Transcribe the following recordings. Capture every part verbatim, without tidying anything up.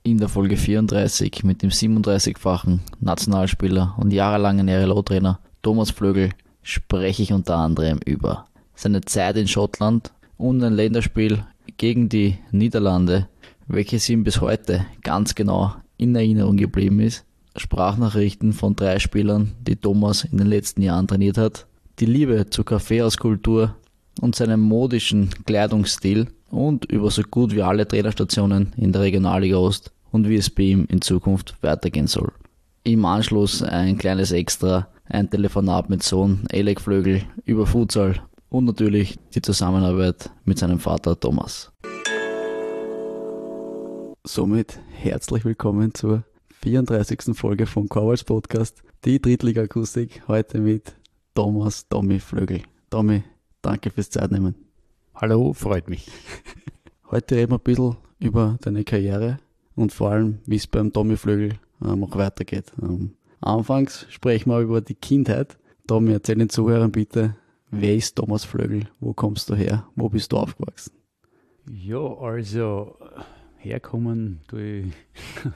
In der Folge vierunddreißig mit dem siebenunddreißigfachen Nationalspieler und jahrelangen R L O-Trainer Thomas Flögl spreche ich unter anderem über seine Zeit in Schottland und ein Länderspiel gegen die Niederlande, welches ihm bis heute ganz genau in Erinnerung geblieben ist, Sprachnachrichten von drei Spielern, die Thomas in den letzten Jahren trainiert hat, die Liebe zur Kaffeehauskultur und seinem modischen Kleidungsstil und über so gut wie alle Trainerstationen in der Regionalliga Ost und wie es bei ihm in Zukunft weitergehen soll. Im Anschluss ein kleines Extra, ein Telefonat mit Sohn Elek Flögl über Futsal und natürlich die Zusammenarbeit mit seinem Vater Thomas. Somit herzlich willkommen zur vierunddreißigsten Folge vom Cowboys Podcast, die Drittliga-Akustik, heute mit Thomas Tommy Flögl. Tommy, danke fürs Zeitnehmen. Hallo, freut mich. Heute reden wir ein bisschen über deine Karriere und vor allem, wie es beim Tommy Flögl ähm, auch weitergeht. Ähm, anfangs sprechen wir über die Kindheit. Tommy, erzähl den Zuhörern bitte, wer ist Thomas Flögl? Wo kommst du her? Wo bist du aufgewachsen? Ja, also herkommen tue ich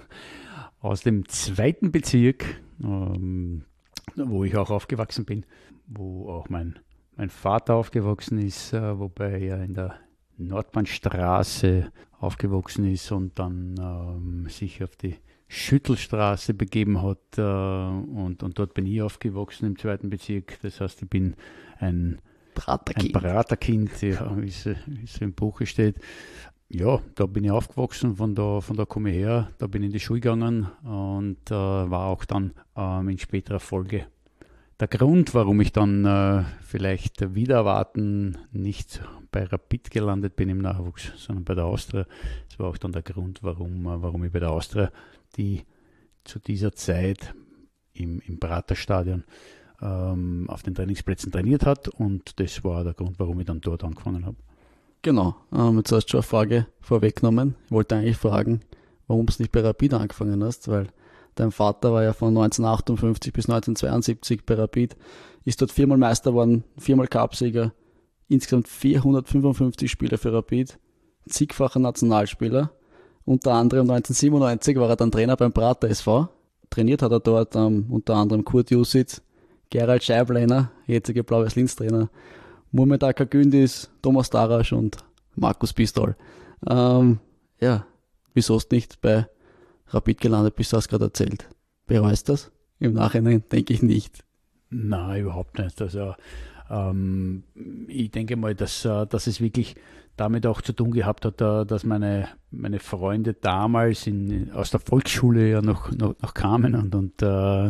aus dem zweiten Bezirk, ähm, wo ich auch aufgewachsen bin, wo auch mein Mein Vater aufgewachsen ist, äh, wobei er in der Nordbahnstraße aufgewachsen ist und dann ähm, sich auf die Schüttelstraße begeben hat äh, und, und dort bin ich aufgewachsen im zweiten Bezirk. Das heißt, ich bin ein Praterkind, ein Praterkind, ja, wie es im Buche steht. Ja, da bin ich aufgewachsen, von da, von da komme ich her, da bin ich in die Schule gegangen und äh, war auch dann ähm, in späterer Folge der Grund, warum ich dann äh, vielleicht wieder erwarten nicht bei Rapid gelandet bin im Nachwuchs, sondern bei der Austria. Das war auch dann der Grund, warum, äh, warum ich bei der Austria, die zu dieser Zeit im, im Praterstadion ähm, auf den Trainingsplätzen trainiert hat, und das war der Grund, warum ich dann dort angefangen habe. Genau, ähm, jetzt hast du schon eine Frage vorweggenommen. Ich wollte eigentlich fragen, warum du nicht bei Rapid angefangen hast, weil dein Vater war ja von neunzehnhundertachtundfünfzig bis neunzehnhundertzweiundsiebzig bei Rapid, ist dort viermal Meister geworden, viermal Cupsieger, insgesamt vierhundertfünfundfünfzig Spiele für Rapid, zigfacher Nationalspieler. Unter anderem neunzehnhundertsiebenundneunzig war er dann Trainer beim Prater S V. Trainiert hat er dort ähm, unter anderem Kurt Jusic, Gerald Scheibleiner, jetzige Blaues Linz-Trainer, Murmed Akagündis, Thomas Darasch und Markus Pistol. Ähm, ja, wieso hast du nicht bei Rapid gelandet bist, du hast gerade erzählt. Bereust das? Im Nachhinein denke ich nicht. Nein, überhaupt nicht. Also ähm, ich denke mal, dass, dass es wirklich damit auch zu tun gehabt hat, dass meine, meine Freunde damals in, aus der Volksschule ja noch, noch, noch kamen und, und äh,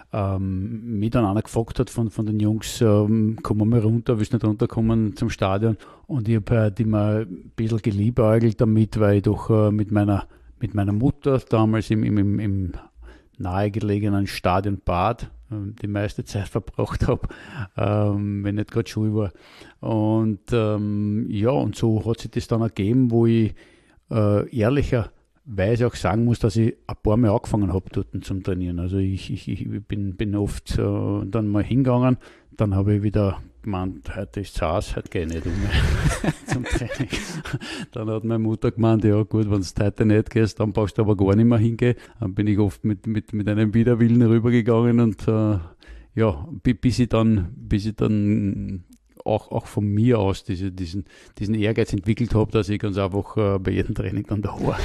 ähm, mich dann einer gefragt hat von, von den Jungs, ähm, komm mal runter, willst nicht runterkommen zum Stadion? Und ich habe halt immer ein bisschen geliebäugelt damit, weil ich doch äh, mit meiner mit meiner Mutter damals im, im, im nahegelegenen Stadion Bad ähm, die meiste Zeit verbracht habe, ähm, wenn nicht gerade Schule war. Und ähm, ja, und so hat sich das dann ergeben, wo ich äh, ehrlicherweise auch sagen muss, dass ich ein paar Mal angefangen habe dort zum Trainieren. Also ich, ich, ich bin, bin oft äh, dann mal hingegangen, dann habe ich wieder gemeint, heute ist es aus, heute gehe ich nicht um zum Training. Dann hat meine Mutter gemeint, ja gut, wenn du heute nicht gehst, dann brauchst du aber gar nicht mehr hingehen. Dann bin ich oft mit, mit, mit einem Widerwillen rübergegangen und äh, ja, bis ich dann, bis ich dann auch, auch von mir aus diese, diesen, diesen Ehrgeiz entwickelt habe, dass ich ganz einfach äh, bei jedem Training dann da war.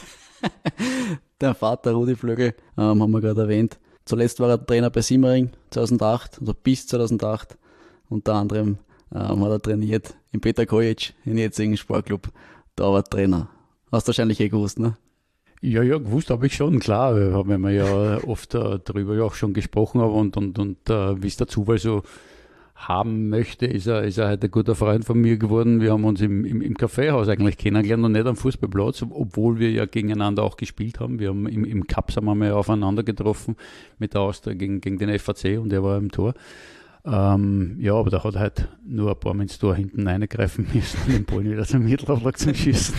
Der Vater Rudi Flögl, ähm, haben wir gerade erwähnt. Zuletzt war er Trainer bei Simmering zweitausendacht, also bis zweitausendacht. Unter anderem ähm, hat er trainiert in Peter Kojic, im jetzigen Sportclub. Da war er Trainer. Hast du wahrscheinlich eh gewusst, ne? Ja, ja, gewusst habe ich schon, klar, weil wir ja oft äh, darüber ja auch schon gesprochen haben und, und, und äh, wie es der Zufall so haben möchte, ist er, ist er halt ein guter Freund von mir geworden. Wir haben uns im, im, im Kaffeehaus eigentlich kennengelernt und nicht am Fußballplatz, obwohl wir ja gegeneinander auch gespielt haben. Wir haben im, im Cup sind wir mal aufeinander getroffen mit der Austria gegen, gegen den F A C und er war im Tor. Ähm, ja, aber da hat er halt nur ein paar Mal ins Tor hinten reingreifen müssen, um den Ball wieder zum Mittelaufschlag zu schießen.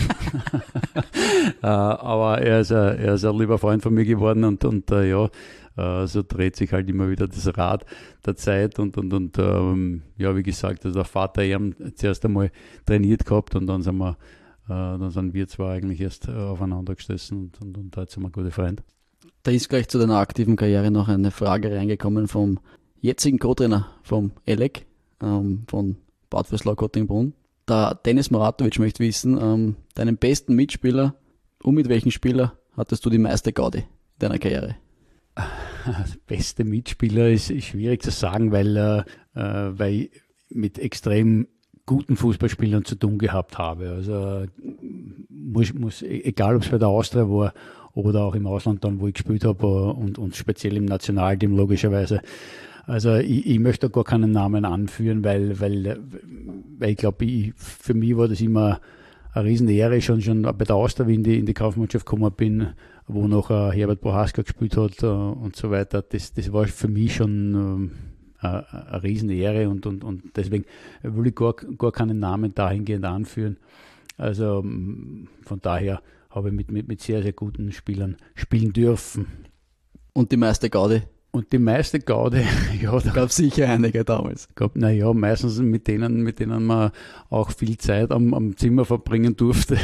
äh, aber er ist, ein, er ist ein lieber Freund von mir geworden und, und äh, ja, äh, so dreht sich halt immer wieder das Rad der Zeit und, und, und ähm, ja, wie gesagt, also der Vater, er hat zuerst einmal trainiert gehabt und dann sind wir dann sind wir zwar eigentlich erst aufeinander gesessen und, und, und heute sind wir gute Freunde. Da ist gleich zu deiner aktiven Karriere noch eine Frage reingekommen vom jetzigen Co-Trainer vom E L E C, ähm, von Bad Vöslau-Kottingbrunn. Der Dennis Maratovic möchte wissen, ähm, deinen besten Mitspieler und mit welchem Spieler hattest du die meiste Gaudi in deiner Karriere? Der beste Mitspieler ist, ist schwierig zu sagen, weil, äh, weil ich mit extrem guten Fußballspielern zu tun gehabt habe. Also muss, muss, egal ob es bei der Austria war oder auch im Ausland dann, wo ich gespielt habe und, und speziell im Nationalteam logischerweise. Also ich, ich möchte gar keinen Namen anführen, weil, weil, weil ich glaube, ich, für mich war das immer eine Riesenehre, schon, schon bei der Austria, wie ich in die, in die Kaufmannschaft gekommen bin, wo noch uh, Herbert Prohaska gespielt hat uh, und so weiter. Das, das war für mich schon uh, eine, eine Riesenehre und, und, und deswegen will ich gar, gar keinen Namen dahingehend anführen. Also von daher habe ich mit, mit, mit sehr, sehr guten Spielern spielen dürfen. Und die meiste Gaudi? Und die meiste Gaudi, ja, da gab es sicher einige damals. Naja, meistens mit denen, mit denen man auch viel Zeit am, am Zimmer verbringen durfte.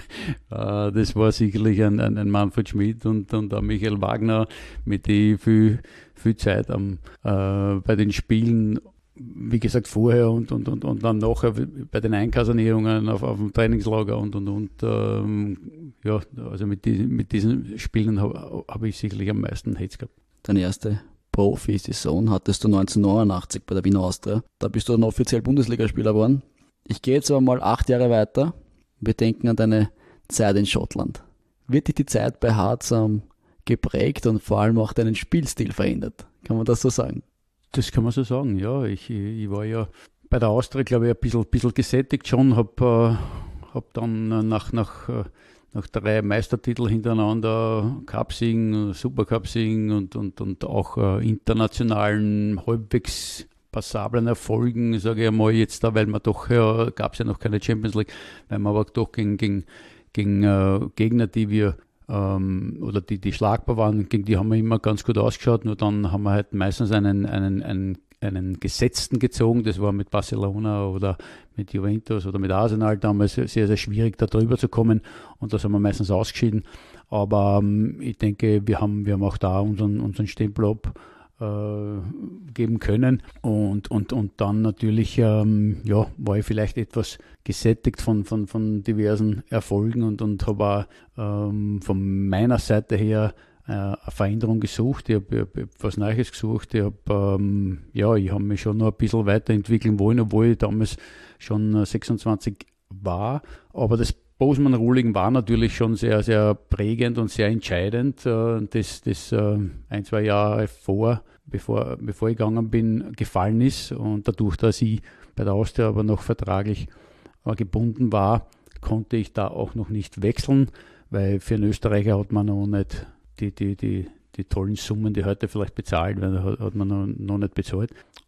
Das war sicherlich ein, ein, ein Manfred Schmidt und, und ein Michael Wagner, mit denen ich viel, viel Zeit am, äh, bei den Spielen, wie gesagt, vorher und, und, und, und dann nachher bei den Einkasernierungen auf, auf dem Trainingslager und, und, und, ähm, ja, also mit, die, mit diesen Spielen habe hab ich sicherlich am meisten Hits gehabt. Deine erste Profi-Saison hattest du neunzehnhundertneunundachtzig bei der Wiener Austria. Da bist du dann offiziell Bundesligaspieler geworden. Ich gehe jetzt aber mal acht Jahre weiter. Wir denken an deine Zeit in Schottland. Wird dich die Zeit bei Hearts ähm, geprägt und vor allem auch deinen Spielstil verändert? Kann man das so sagen? Das kann man so sagen, ja. Ich, ich war ja bei der Austria, glaube ich, ein bisschen, bisschen gesättigt schon. Habe äh, hab dann nach... nach äh, Nach drei Meistertitel hintereinander, Cup-Siegen, Supercup-Siegen und, und, und auch äh, internationalen, halbwegs passablen Erfolgen, sage ich einmal jetzt da, weil man doch, ja, gab es ja noch keine Champions League, weil man aber doch gegen, gegen, gegen äh, Gegner, die wir, ähm, oder die, die schlagbar waren, gegen die haben wir immer ganz gut ausgeschaut, nur dann haben wir halt meistens einen, einen, einen einen Gesetzten gezogen, das war mit Barcelona oder mit Juventus oder mit Arsenal damals sehr, sehr schwierig, da drüber zu kommen und das haben wir meistens ausgeschieden, aber ähm, ich denke, wir haben, wir haben auch da unseren, unseren Stempel ab äh, geben können und, und, und dann natürlich, ähm, ja, war ich vielleicht etwas gesättigt von, von, von diversen Erfolgen und, und habe auch ähm, von meiner Seite her eine Veränderung gesucht, ich habe hab, hab was Neues gesucht, ich habe ähm, ja, ich habe mich schon noch ein bisschen weiterentwickeln wollen, obwohl ich damals schon sechsundzwanzig war, aber das Bosman-Ruling war natürlich schon sehr, sehr prägend und sehr entscheidend, äh, das, das äh, ein, zwei Jahre vor, bevor, bevor ich gegangen bin, gefallen ist und dadurch, dass ich bei der Austria aber noch vertraglich äh, gebunden war, konnte ich da auch noch nicht wechseln, weil für einen Österreicher hat man noch nicht Die, die, die, die tollen Summen, die heute vielleicht bezahlt werden, hat, hat man noch, noch nicht bezahlt.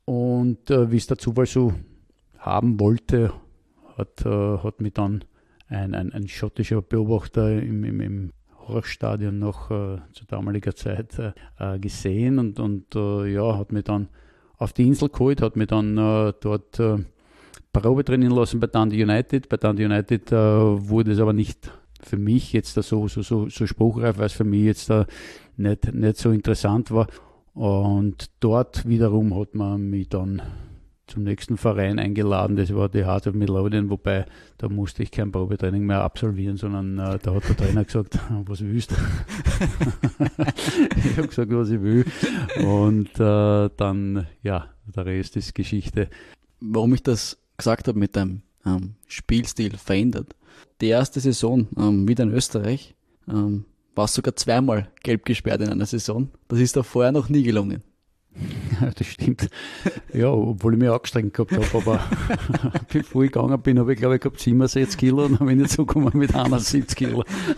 Und äh, wie es der Zufall so haben wollte, hat, äh, hat mich dann ein, ein, ein schottischer Beobachter im, im, im Horchstadion noch äh, zu damaliger Zeit äh, gesehen und, und äh, ja, hat mich dann auf die Insel geholt, hat mich dann äh, dort äh, Probe trainieren lassen bei Dundee United. Bei Dundee United äh, wurde es aber nicht für mich jetzt da so, so, so, so spruchreif, weil es für mich jetzt da nicht, nicht so interessant war. Und dort wiederum hat man mich dann zum nächsten Verein eingeladen, das war die Hearts of Midlothian, wobei da musste ich kein Probetraining mehr absolvieren, sondern äh, da hat der Trainer gesagt, was willst du? Ich habe gesagt, was ich will. Und äh, dann, ja, der Rest ist Geschichte. Warum ich das gesagt habe mit dem ähm, Spielstil verändert. Die erste Saison ähm, wieder in Österreich ähm, war sogar zweimal gelb gesperrt in einer Saison. Das ist da vorher noch nie gelungen. Ja, das stimmt. Ja, obwohl ich mich angestrengt gehabt habe, aber bevor ich gegangen bin, habe ich glaube ich gehabt siebenundsechzig Kilo und dann bin ich zugekommen mit einundsiebzig Kilo.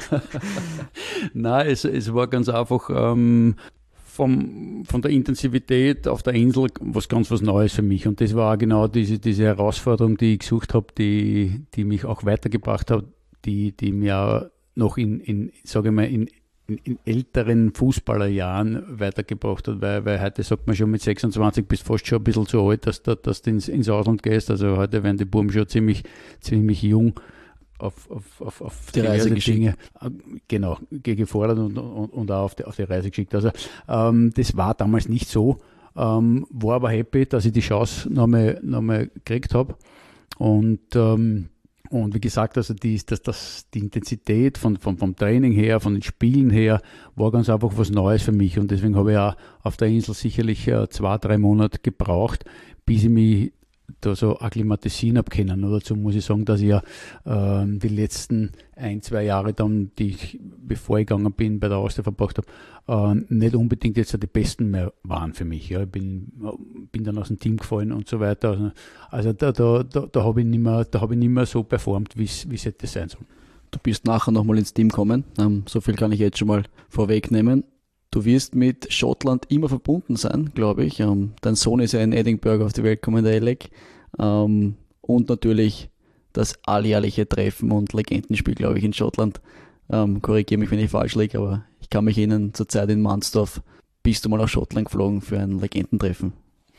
Nein, es, es war ganz einfach ähm, vom, von der Intensivität auf der Insel was ganz was Neues für mich und das war auch genau diese, diese Herausforderung, die ich gesucht habe, die, die mich auch weitergebracht hat, die, die mir noch in, in sage ich mal, in In, in älteren Fußballerjahren weitergebracht hat, weil, weil heute sagt man schon mit sechsundzwanzig bist fast schon ein bisschen zu alt, dass, dass du ins, ins Ausland gehst. Also heute werden die Buben schon ziemlich, ziemlich jung auf, auf, auf, auf die Reise geschickt. Dinge, genau, gefordert und, und, und auch auf die, auf die Reise geschickt. Also ähm, das war damals nicht so, ähm, war aber happy, dass ich die Chance nochmal noch mal gekriegt habe. Und, ähm, und wie gesagt, also die, das, das, die Intensität von, von, vom Training her, von den Spielen her, war ganz einfach was Neues für mich. Und deswegen habe ich auch auf der Insel sicherlich äh, zwei, drei Monate gebraucht, bis ich mich da so akklimatisieren habe können. Und dazu muss ich sagen, dass ich ja äh, die letzten ein, zwei Jahre dann, die ich, bevor ich gegangen bin, bei der Austria verbracht habe, äh, nicht unbedingt jetzt die besten mehr waren für mich. Ja. Ich bin, bin dann aus dem Team gefallen und so weiter. Also, also da, da, da, da habe ich nicht mehr, da habe ich nicht mehr so performt, wie es hätte sein sollen. Du bist nachher nochmal ins Team gekommen. Ähm, so viel kann ich jetzt schon mal vorwegnehmen. Du wirst mit Schottland immer verbunden sein, glaube ich. Ähm, dein Sohn ist ja in Edinburgh auf die Welt gekommen, der Alec. Ähm, und natürlich das alljährliche Treffen und Legendenspiel, glaube ich, in Schottland. Ähm, korrigiere mich, wenn ich falsch liege, aber ich kann mich erinnern, zur Zeit in Mansdorf bist du mal nach Schottland geflogen für ein Legendentreffen.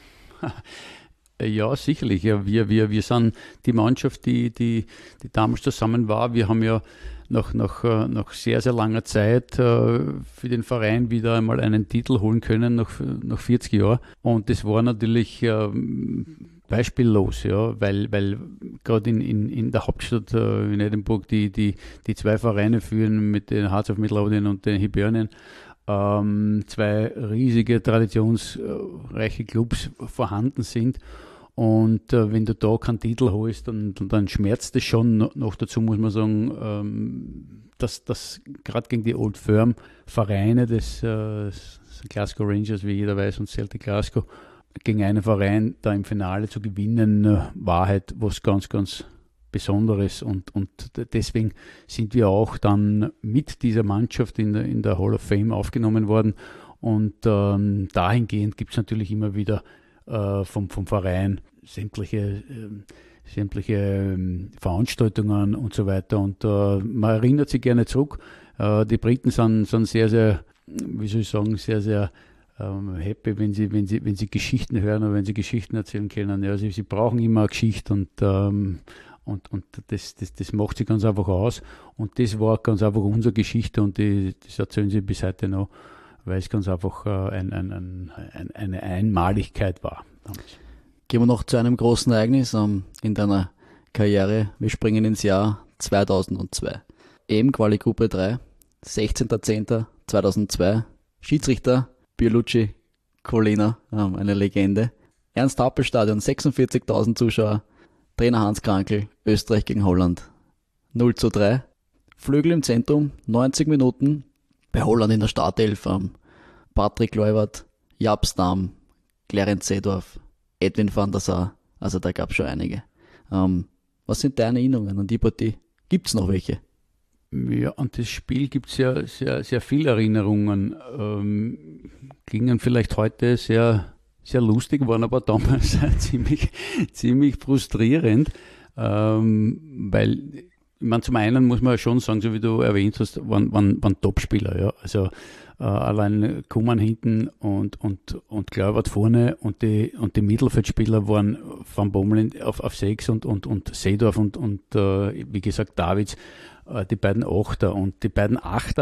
Ja, sicherlich. Ja, wir, wir, wir sind die Mannschaft, die, die, die damals zusammen war. Wir haben ja nach, nach, nach sehr, sehr langer Zeit äh, für den Verein wieder einmal einen Titel holen können, nach, nach vierzig Jahren. Und das war natürlich äh, beispiellos, ja, weil, weil gerade in, in, in der Hauptstadt äh, in Edinburgh die, die, die zwei Vereine führen mit den Hearts of Midlothian und den Hibernian. Ähm, zwei riesige, traditionsreiche Clubs vorhanden sind. Und äh, wenn du da keinen Titel holst, dann, dann schmerzt es schon. Noch dazu muss man sagen, ähm, dass das gerade gegen die Old Firm Vereine des äh, Glasgow Rangers, wie jeder weiß, und Celtic Glasgow, gegen einen Verein da im Finale zu gewinnen, äh, war halt was ganz, ganz Besonderes. Und, und deswegen sind wir auch dann mit dieser Mannschaft in der, in der Hall of Fame aufgenommen worden. Und ähm, dahingehend gibt es natürlich immer wieder äh, vom, vom Verein sämtliche, äh, sämtliche äh, Veranstaltungen und so weiter. Und äh, man erinnert sich gerne zurück. Äh, die Briten sind, sind sehr, sehr, wie soll ich sagen, sehr, sehr ähm, happy, wenn sie, wenn, sie, wenn sie Geschichten hören oder wenn sie Geschichten erzählen können. Ja, sie, sie brauchen immer eine Geschichte und ähm, Und, und das, das, das macht sie ganz einfach aus. Und das war ganz einfach unsere Geschichte und die, das erzählen sie bis heute noch, weil es ganz einfach äh, ein, ein, ein, ein, eine Einmaligkeit war. Gehen wir noch zu einem großen Ereignis ähm, in deiner Karriere. Wir springen ins Jahr zweitausendzwei. E M-Quali Gruppe drei, sechzehnter zehnter zweitausendzwei. Schiedsrichter Pierluigi Collina, ähm, eine Legende. Ernst-Happel-Stadion, sechsundvierzigtausend Zuschauer. Trainer Hans Krankl, Österreich gegen Holland. null zu drei. Flügel im Zentrum, neunzig Minuten. Bei Holland in der Startelf. Ähm, Patrick Kluivert, Jaap Stam, Clarence Seedorf, Edwin van der Sar. Also da gab es schon einige. Ähm, was sind deine Erinnerungen an die Partie? Gibt es noch welche? Ja, an das Spiel gibt es ja sehr, sehr viele Erinnerungen. Ähm, klingen vielleicht heute sehr... sehr lustig, waren aber damals ziemlich, ziemlich frustrierend, ähm, weil, ich meine, zum einen muss man schon sagen, so wie du erwähnt hast, waren, waren, waren Topspieler, ja, also äh, allein Kuman hinten und, und, und Kluivert vorne und die, und die Mittelfeldspieler waren Van Bommel auf, auf sechs und, und, und Seedorf und, und äh, wie gesagt Davids, äh, die beiden Achter und die beiden Achter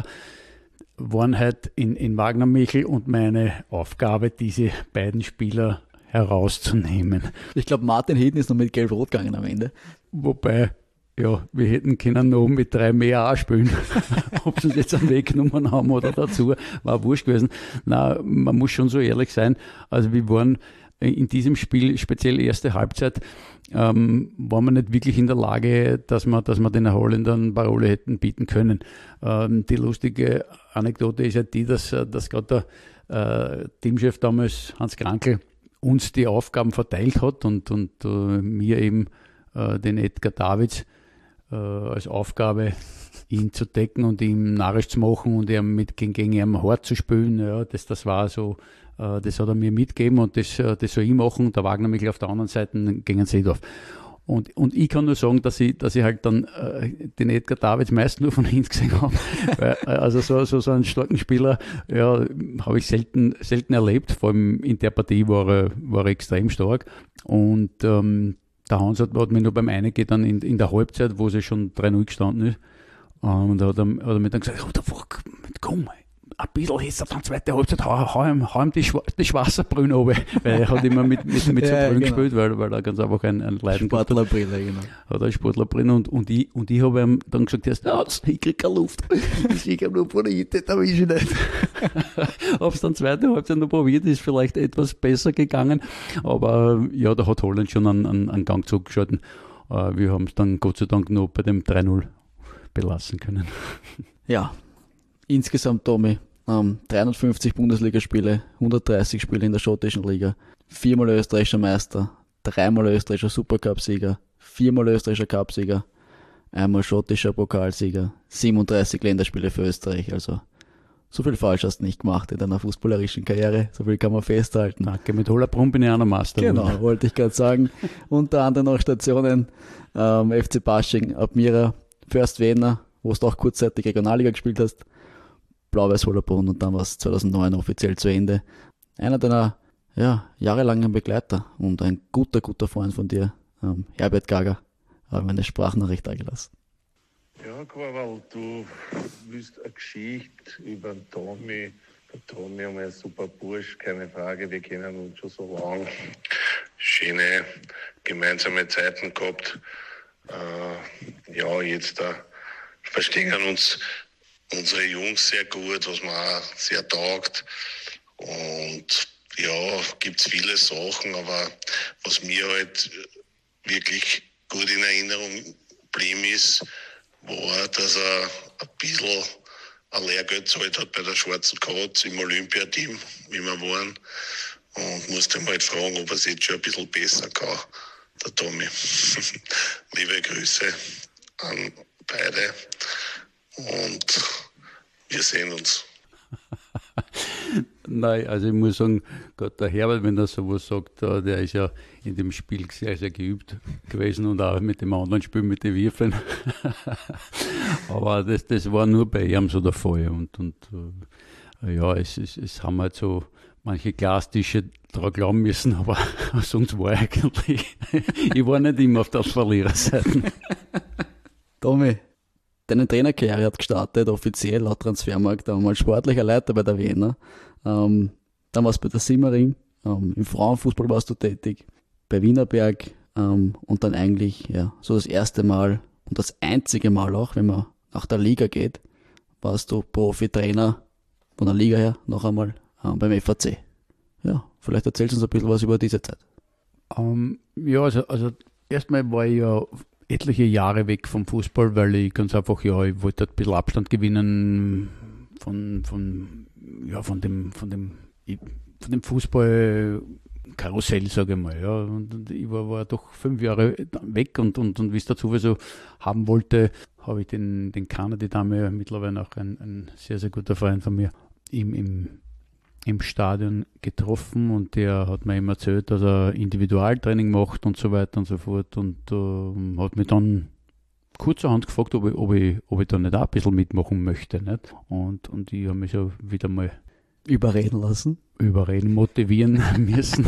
waren halt in, in Wagner-Michel und meine Aufgabe, diese beiden Spieler herauszunehmen. Ich glaube, Martin Hinten ist noch mit Gelb-Rot gegangen am Ende. Wobei, ja, wir hätten können noch mit drei mehr auch spielen. Ob sie uns jetzt einen weggenommen haben oder dazu, war wurscht gewesen. Na, man muss schon so ehrlich sein. Also wir waren in diesem Spiel, speziell erste Halbzeit, ähm, waren wir nicht wirklich in der Lage, dass wir, dass wir den Holländern Parole hätten bieten können. Ähm, die lustige Anekdote ist ja die, dass, dass gerade der äh, Teamchef damals, Hans Krankl, uns die Aufgaben verteilt hat und, und äh, mir eben äh, den Edgar Davids äh, als Aufgabe, ihn zu decken und ihm narrisch zu machen und ihm mit, gegen, gegen ihn hart zu spielen. Ja, das, das war so, äh, das hat er mir mitgegeben und das, das soll ich machen. Der Wagner-Michel auf der anderen Seite gegen Seedorf. Und, und ich kann nur sagen, dass ich, dass ich halt dann äh, den Edgar Davids meist nur von hinten gesehen habe. Weil, also so, so, so einen starken Spieler ja, habe ich selten, selten erlebt. Vor allem in der Partie war er, war er extrem stark. Und ähm, der Hans hat, hat mich nur beim Einigen dann in, in der Halbzeit, wo sie schon drei null gestanden ist, und da hat er, hat er mir dann gesagt, oh, fuck, komm, ein bisschen hättest du dann zweite Halbzeit, hau, hau ihm, hau ihm die, Schwa- die Schwasserbrille runter, weil er hat immer mit, mit, mit so Ja, Brüllen genau. gespielt, weil, weil er ganz einfach ein, ein Leiden gehabt hat. Sportlerbrille, genau. Hat er Sportlerbrille und, und ich, und ich habe ihm dann gesagt, ja, ich krieg keine Luft. Ich habe nur von der Hütte, da will ich nicht. Hab's dann zweite Halbzeit noch probiert, ist vielleicht etwas besser gegangen, aber ja, da hat Holland schon einen, einen, einen Gang zugeschalten. Äh, Wir haben es dann Gott sei Dank nur bei dem drei null belassen können. Ja, insgesamt, Tommy, ähm, dreihundertfünfzig Bundesligaspiele, hundertdreißig Spiele in der schottischen Liga, viermal österreichischer Meister, dreimal österreichischer Supercup-Sieger, viermal österreichischer Cupsieger, einmal schottischer Pokalsieger, siebenunddreißig Länderspiele für Österreich. Also so viel falsch hast du nicht gemacht in deiner fußballerischen Karriere, so viel kann man festhalten. Danke, mit Hollabrunn bin ich auch noch Master. Genau, wollte ich gerade sagen. Unter anderem noch Stationen, ähm, F C Pasching, Admira, Först Wiener, wo du auch kurzzeitig Regionalliga gespielt hast, Blau-Weiß Hollabrunn und dann war es zweitausendneun offiziell zu Ende. Einer deiner ja, jahrelangen Begleiter und ein guter, guter Freund von dir, ähm, Herbert Gager, haben eine Sprachnachricht eingelassen. Ja, Korwal, du willst eine Geschichte über den Tommy. Der Tommy ist ein super Bursch, keine Frage, wir kennen uns schon so lange. Schöne gemeinsame Zeiten gehabt. Äh, ja, jetzt äh, verstehen uns unsere Jungs sehr gut, was mir auch sehr taugt. Und ja, gibt es viele Sachen, aber was mir halt wirklich gut in Erinnerung geblieben ist, war, dass er ein bisschen ein Lehrgeld gezahlt hat bei der Schwarzen Katz im Olympiateam, wie wir waren. Und musste mal halt fragen, ob er es jetzt schon ein bisschen besser kann, der Tommy. Liebe Grüße an beide und wir sehen uns. Nein, also ich muss sagen, Gott, der Herbert, wenn er sowas sagt, äh, der ist ja in dem Spiel sehr, sehr geübt gewesen und auch mit dem anderen Spiel mit den Würfeln. Aber das, das war nur bei ihm so der Fall. Und, und äh, ja, es, es, es haben halt so manche Glastische daran glauben müssen, aber sonst war eigentlich, ich war nicht immer auf der Verliererseite. Tommy, deine Trainerkarriere hat gestartet, offiziell laut Transfermarkt, einmal sportlicher Leiter bei der Wiener. Ähm, dann warst du bei der Simmering, ähm, im Frauenfußball warst du tätig, bei Wienerberg ähm, und dann eigentlich ja so das erste Mal und das einzige Mal auch, wenn man nach der Liga geht, warst du Profi-Trainer von der Liga her noch einmal ähm, beim F A C. Ja, vielleicht erzählst du uns ein bisschen was über diese Zeit. Um, ja, also, also erstmal war ich ja etliche Jahre weg vom Fußball, weil ich ganz einfach, ja, ich wollte ein bisschen Abstand gewinnen von, von, ja, von dem, von dem, von dem Fußballkarussell, sage ich mal, ja. Und ich war, war doch fünf Jahre weg und, und, und wie es der Zufall so haben wollte, habe ich den, den Kana, die Dame, mittlerweile auch ein, ein sehr, sehr guter Freund von mir, im, im, im Stadion getroffen und der hat mir immer erzählt, dass er Individualtraining macht und so weiter und so fort und äh, hat mich dann kurzerhand gefragt, ob ich, ob ich, ob ich da nicht auch ein bisschen mitmachen möchte. Nicht? Und, und ich habe mich so wieder mal Überreden lassen. überreden, motivieren müssen.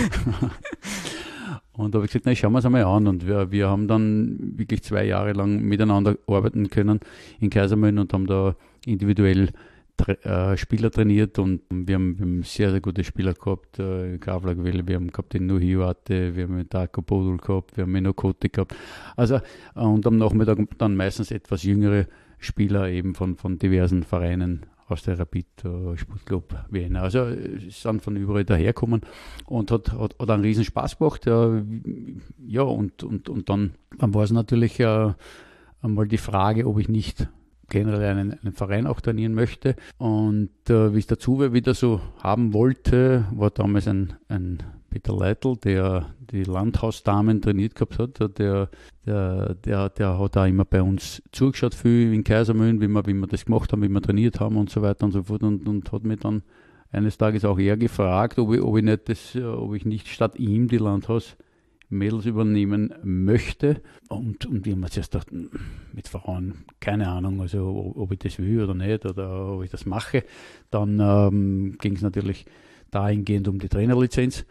Und da habe ich gesagt, nein, schauen wir es einmal an. Und wir, wir haben dann wirklich zwei Jahre lang miteinander arbeiten können in Kaisermühlen und haben da individuell Tra- äh, Spieler trainiert und wir haben, wir haben sehr, sehr gute Spieler gehabt, äh, Gavlagwelle, wir haben gehabt den Nuhiwate, wir haben den Darko Bodul gehabt, wir haben den Okoti gehabt. Also, äh, und am Nachmittag dann meistens etwas jüngere Spieler eben von, von diversen Vereinen aus der Rapid äh, Sportclub Wien. Also, äh, sind von überall dahergekommen und hat, hat, hat einen riesen Spaß gemacht. Ja, ja und, und, und dann, dann war es natürlich äh, einmal die Frage, ob ich nicht generell einen, einen Verein auch trainieren möchte. Und äh, wie es dazu wieder so haben wollte, war damals ein, ein Peter Leitl, der die Landhausdamen trainiert gehabt hat. Der, der, der, der hat auch immer bei uns zugeschaut, viel in Kaisermühlen, wie wir, wie wir das gemacht haben, wie wir trainiert haben und so weiter und so fort. Und, und hat mich dann eines Tages auch er gefragt, ob ich, ob ich, nicht das, ob ich nicht statt ihm die Landhaus Mädels übernehmen möchte. Und, und wir haben uns erst gedacht, mit Frauen, keine Ahnung, also ob ich das will oder nicht oder ob ich das mache. Dann ähm, ging es natürlich dahingehend um die Trainerlizenz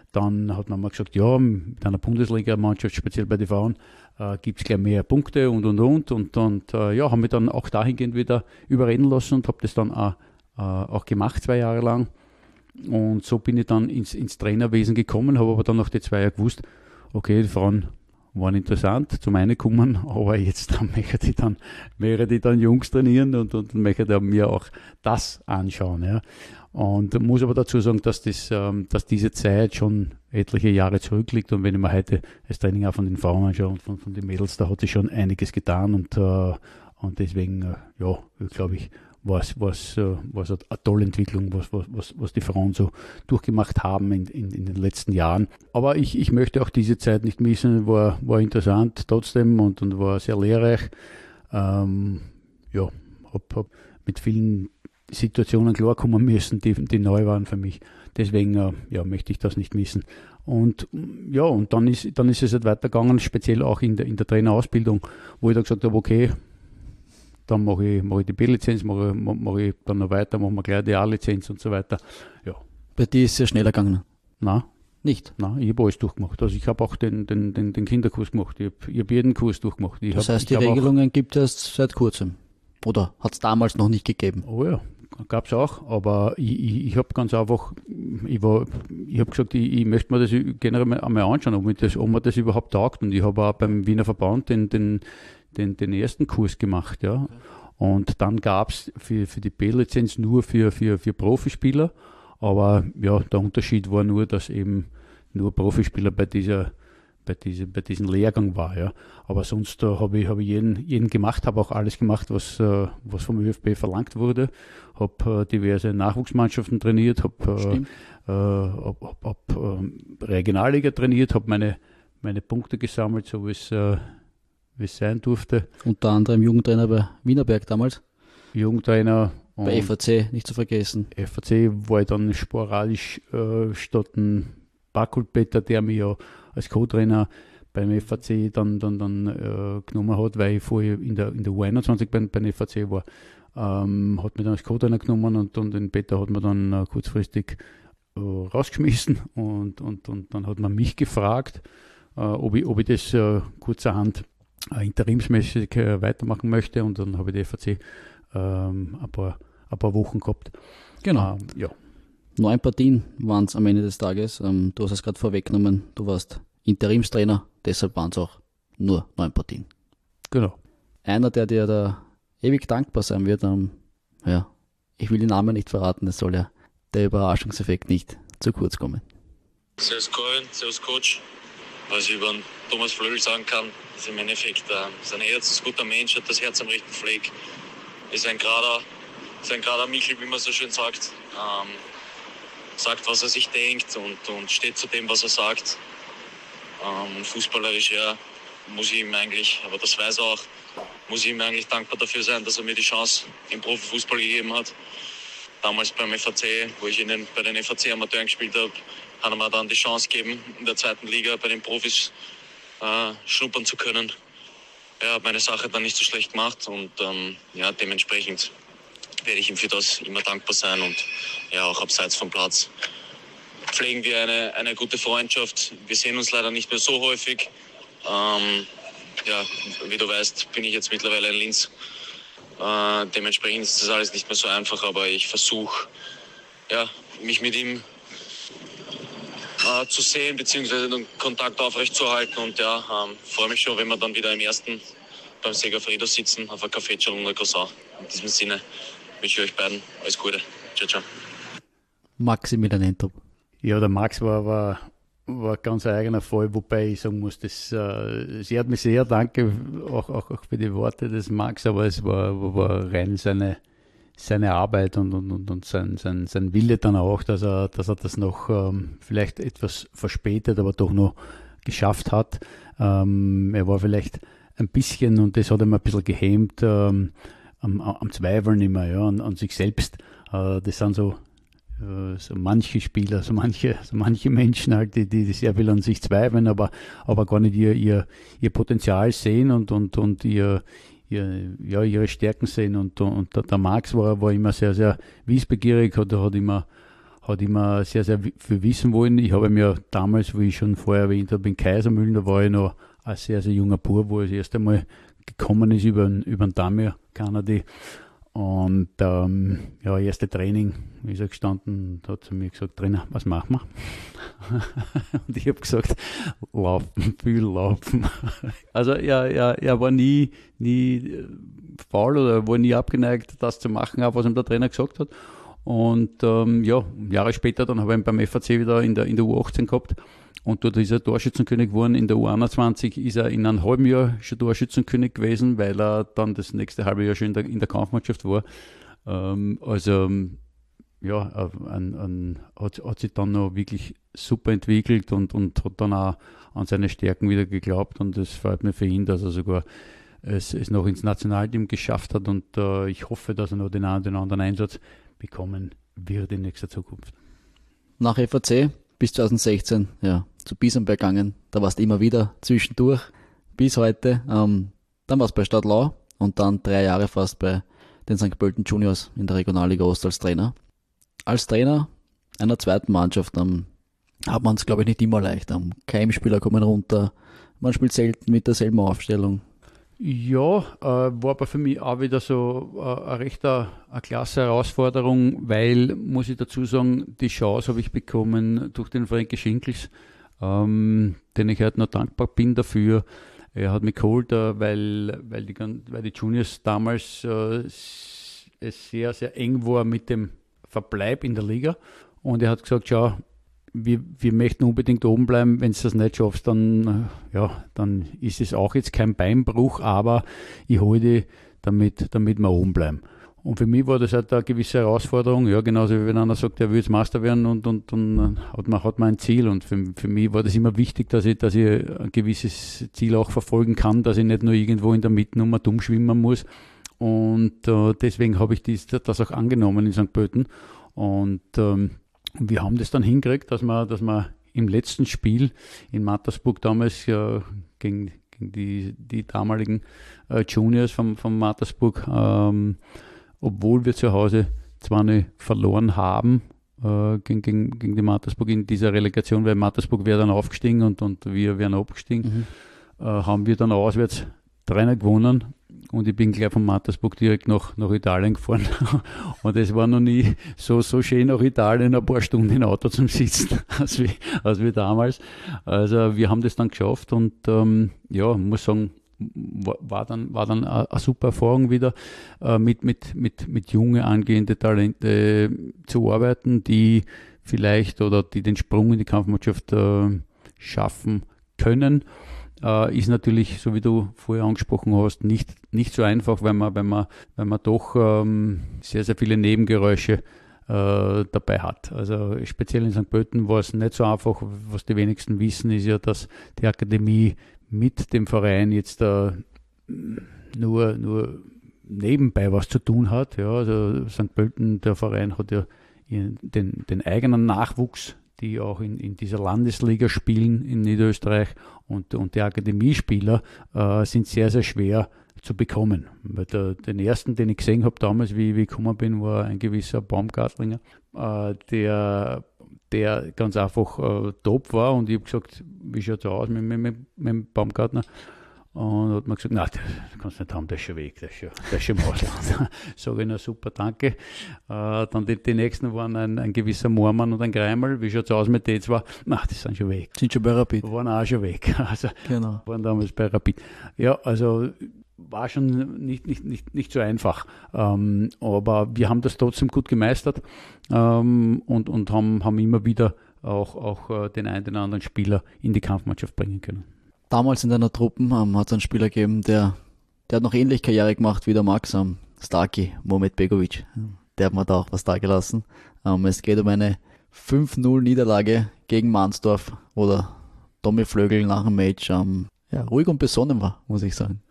Dann hat man mal gesagt, ja, mit einer Bundesliga-Mannschaft, speziell bei den Frauen, äh, gibt es gleich mehr Punkte und, und, und. Und, und äh, ja, haben mich dann auch dahingehend wieder überreden lassen und habe das dann auch, äh, auch gemacht, zwei Jahre lang. Und so bin ich dann ins, ins Trainerwesen gekommen, habe aber dann nach den zwei Jahren gewusst, okay, die Frauen waren interessant, zum einen kommen, aber jetzt dann möchte ich dann, möchte ich dann Jungs trainieren und, und möchte ich mir auch das anschauen. Ja. Und muss aber dazu sagen, dass, das, ähm, dass diese Zeit schon etliche Jahre zurückliegt und wenn ich mir heute das Training auch von den Frauen anschaue und von, von den Mädels, da hat sich schon einiges getan und, äh, und deswegen, äh, ja, glaube ich, war es was, was eine tolle Entwicklung, was, was, was die Frauen so durchgemacht haben in, in, in den letzten Jahren. Aber ich, ich möchte auch diese Zeit nicht missen, war, war interessant trotzdem und, und war sehr lehrreich. Ähm, ja, hab, hab mit vielen Situationen klarkommen müssen, die, die neu waren für mich. Deswegen äh, ja, möchte ich das nicht missen. Und ja, und dann ist, dann ist es halt weitergegangen, speziell auch in der, in der Trainerausbildung, wo ich dann gesagt habe, okay, dann mache ich, mache ich die B-Lizenz, mache, mache ich dann noch weiter, machen wir gleich die A-Lizenz und so weiter. Ja. Bei dir ist es ja schneller gegangen? Nein. Nicht? Nein, ich habe alles durchgemacht. Also ich habe auch den, den, den, den Kinderkurs gemacht, ich habe hab jeden Kurs durchgemacht. Ich das hab, heißt, die Regelungen gibt es seit kurzem? Oder hat es damals noch nicht gegeben? Oh ja, gab es auch, aber ich, ich, ich habe ganz einfach, ich, war, ich habe gesagt, ich, ich möchte mir das generell einmal anschauen, ob, mir das, ob mir das überhaupt taugt. Und ich habe auch beim Wiener Verband den, den Den, den ersten Kurs gemacht, ja. Und dann gab es für, für die B-Lizenz nur für, für, für Profispieler. Aber ja, der Unterschied war nur, dass eben nur Profispieler bei dieser, bei diese, bei diesem Lehrgang war, ja. Aber sonst äh, habe ich, hab ich jeden, jeden gemacht, habe auch alles gemacht, was, äh, was vom ÖFB verlangt wurde. Habe äh, diverse Nachwuchsmannschaften trainiert, habe äh, äh, hab, hab, hab, äh, Regionalliga trainiert, habe meine, meine Punkte gesammelt, so wie es äh, wie es sein durfte. Unter anderem Jugendtrainer bei Wienerberg damals. Jugendtrainer. Bei F A C, nicht zu vergessen. F A C war ich dann sporadisch äh, statt ein Bakulpeter, der mich ja als Co-Trainer beim F A C dann, dann, dann äh, genommen hat, weil ich vorher in der, in der U einundzwanzig beim, beim F A C war, ähm, hat mich dann als Co-Trainer genommen und, und den Peter hat mir dann äh, kurzfristig äh, rausgeschmissen und, und, und dann hat man mich gefragt, äh, ob, ich, ob ich das äh, kurzerhand interimsmäßig weitermachen möchte und dann habe ich die F A C ähm, ein, paar, ein paar Wochen gehabt. Genau. Ähm, ja. Neun Partien waren es am Ende des Tages. Ähm, du hast es gerade vorweggenommen, du warst Interimstrainer, deshalb waren es auch nur neun Partien. Genau. Einer, der dir da ewig dankbar sein wird, ähm, ja, ich will den Namen nicht verraten, es soll ja der Überraschungseffekt nicht zu kurz kommen. Servus Corin, servus Coach. Was ich über den Thomas Flögl sagen kann, ist im Endeffekt äh, ist ein herzensguter Mensch, hat das Herz am rechten Fleck, ist ein gerader, ist ein gerader Michel, wie man so schön sagt. Ähm, sagt, was er sich denkt und, und steht zu dem, was er sagt. Ähm, und fußballerisch, ja, muss ich ihm eigentlich, aber das weiß er auch, muss ich ihm eigentlich dankbar dafür sein, dass er mir die Chance im Profifußball gegeben hat. Damals beim F A C, wo ich in den, bei den F A C-Amateuren gespielt habe, hat er mir dann die Chance gegeben, in der zweiten Liga bei den Profis äh, schnuppern zu können. Er hat meine Sache dann nicht so schlecht gemacht und ähm, ja, dementsprechend werde ich ihm für das immer dankbar sein und ja, auch abseits vom Platz pflegen wir eine, eine gute Freundschaft. Wir sehen uns leider nicht mehr so häufig. Ähm, ja, wie du weißt, bin ich jetzt mittlerweile in Linz. Äh, dementsprechend ist das alles nicht mehr so einfach, aber ich versuche, ja, mich mit ihm äh, zu sehen, beziehungsweise den Kontakt aufrechtzuerhalten und ja, ähm, freue mich schon, wenn wir dann wieder im ersten beim Segafredo sitzen, auf ein Café und einer Croissant. In diesem Sinne wünsche ich euch beiden alles Gute. Ciao, ciao. Maximilian Entrup. Ja, der Max war, war, war ganz ein eigener Fall, wobei ich sagen muss, das, äh, sie hat mich sehr, danke auch, auch, auch für die Worte des Max, aber es war, war rein seine, seine Arbeit und, und, und, und sein, sein, sein Wille dann auch, dass er, dass er das noch ähm, vielleicht etwas verspätet, aber doch noch geschafft hat. Ähm, er war vielleicht ein bisschen, und das hat ihm ein bisschen gehemmt, ähm, am, am Zweifeln immer, ja, an, an sich selbst. Äh, das sind so so manche Spieler, so manche, so manche Menschen halt, die, die sehr viel an sich zweifeln, aber, aber gar nicht ihr, ihr, ihr Potenzial sehen und, und, und ihr, ihr, ja, ihre Stärken sehen. Und, und der Max war, war immer sehr, sehr wissbegierig, hat, hat immer, hat immer sehr, sehr viel wissen wollen. Ich habe mir damals, wie ich schon vorher erwähnt habe, in Kaisermühlen, da war ich noch ein sehr, sehr junger Bub, wo er das erste Mal gekommen ist über, über den Damir Kanadi. Und ähm, ja, erste Training ist er gestanden und hat zu mir gesagt, Trainer, was machen wir? Und ich habe gesagt, laufen, viel laufen. Also er, er, er war nie, nie faul oder war nie abgeneigt, das zu machen, auch was ihm der Trainer gesagt hat. Und ähm, ja, Jahre später, dann habe ich ihn beim F A C wieder in der, in der U achtzehn gehabt. Und dort ist er Torschützenkönig geworden. In der U einundzwanzig ist er in einem halben Jahr schon Torschützenkönig gewesen, weil er dann das nächste halbe Jahr schon in der, in der Kampfmannschaft war. Ähm, also ja, ein, ein, hat, hat sich dann noch wirklich super entwickelt und, und hat dann auch an seine Stärken wieder geglaubt. Und es freut mich für ihn, dass er sogar es, es noch ins Nationalteam geschafft hat. Und äh, ich hoffe, dass er noch den einen oder anderen Einsatz bekommen wird in nächster Zukunft. Nach F A C bis zwanzig sechzehn, ja, zu Bisamberg gegangen. Da warst du immer wieder zwischendurch bis heute. Ähm, dann warst du bei Stadtlau und dann drei Jahre fast bei den Sankt Pölten Juniors in der Regionalliga Ost als Trainer. Als Trainer einer zweiten Mannschaft ähm, hat man es, glaube ich, nicht immer leicht. Ähm, K M-Spieler kommen runter, man spielt selten mit derselben Aufstellung. Ja, äh, war aber für mich auch wieder so äh, eine recht eine, eine klasse Herausforderung, weil, muss ich dazu sagen, die Chance habe ich bekommen durch den Frankie Schinkels, ähm, den ich halt noch dankbar bin dafür. Er hat mich geholt, äh, weil, weil, die, weil die Juniors damals äh, es sehr, sehr eng war mit dem Verbleib in der Liga. Und er hat gesagt, schau, Wir, wir möchten unbedingt oben bleiben. Wenn du das nicht schaffst, dann, ja, dann ist es auch jetzt kein Beinbruch, aber ich hole dich, damit, damit wir oben bleiben. Und für mich war das halt eine gewisse Herausforderung. Ja, genauso wie wenn einer sagt, er will jetzt Master werden und, und, und hat, man, hat man ein Ziel. Und für, für mich war das immer wichtig, dass ich, dass ich ein gewisses Ziel auch verfolgen kann, dass ich nicht nur irgendwo in der Mitte nur mal dumm schwimmen muss. Und äh, deswegen habe ich dies, das auch angenommen in Sankt Pölten. Und ähm, wir haben das dann hingekriegt, dass wir, dass wir im letzten Spiel in Mattersburg damals äh, gegen, gegen die, die damaligen äh, Juniors von, von Mattersburg, ähm, obwohl wir zu Hause zwar nicht verloren haben äh, gegen, gegen, gegen die Mattersburg in dieser Relegation, weil Mattersburg wäre dann aufgestiegen und, und wir wären abgestiegen, mhm. äh, haben wir dann auswärts drei gewonnen. Und ich bin gleich von Mattersburg direkt nach, nach Italien gefahren. Und es war noch nie so, so schön nach Italien, ein paar Stunden im Auto zum Sitzen, als wie, als wie damals. Also wir haben das dann geschafft und ähm, ja, muss sagen, war, war dann, war dann eine, eine super Erfahrung wieder, äh, mit, mit, mit, mit junge, angehende Talente äh, zu arbeiten, die vielleicht oder die den Sprung in die Kampfmannschaft äh, schaffen können. Uh, ist natürlich, so wie du vorher angesprochen hast, nicht, nicht so einfach, weil man, weil man, weil man doch ähm, sehr, sehr viele Nebengeräusche äh, dabei hat. Also speziell in Sankt Pölten war es nicht so einfach. Was die wenigsten wissen, ist ja, dass die Akademie mit dem Verein jetzt äh, nur, nur nebenbei was zu tun hat. Ja, also Sankt Pölten, der Verein hat ja den, den eigenen Nachwuchs, die auch in, in dieser Landesliga spielen in Niederösterreich und, und die Akademiespieler äh, sind sehr, sehr schwer zu bekommen. Weil der, den ersten, den ich gesehen habe damals, wie, wie ich gekommen bin, war ein gewisser Baumgartlinger, äh, der, der ganz einfach äh, top war und ich habe gesagt, wie schaut es aus mit, mit, mit, mit dem Baumgartner? Und hat mir gesagt, nein, das kannst du nicht haben, der ist schon weg, der ist schon, der ist schon im Ausland. Sage ich, na super, danke. Äh, dann die, die nächsten waren ein, ein gewisser Moormann und ein Greimel. Wie schaut es aus mit denen zwei? Na, die sind schon weg. Sind schon bei Rapid. Waren auch schon weg. Also, genau. Waren damals bei Rapid. Ja, also war schon nicht, nicht, nicht, nicht so einfach. Ähm, aber wir haben das trotzdem gut gemeistert ähm, und, und haben, haben immer wieder auch, auch äh, den einen oder anderen Spieler in die Kampfmannschaft bringen können. Damals in deiner Truppen ähm, hat es einen Spieler gegeben, der, der hat noch ähnlich Karriere gemacht wie der Max, ähm, Starkey, Mohamed Begovic. Der hat mir da auch was da gelassen. Ähm, es geht um eine fünf null Niederlage gegen Mahnsdorf, wo der Tommy Flögel nach dem Match ähm, ja, ruhig und besonnen war, muss ich sagen.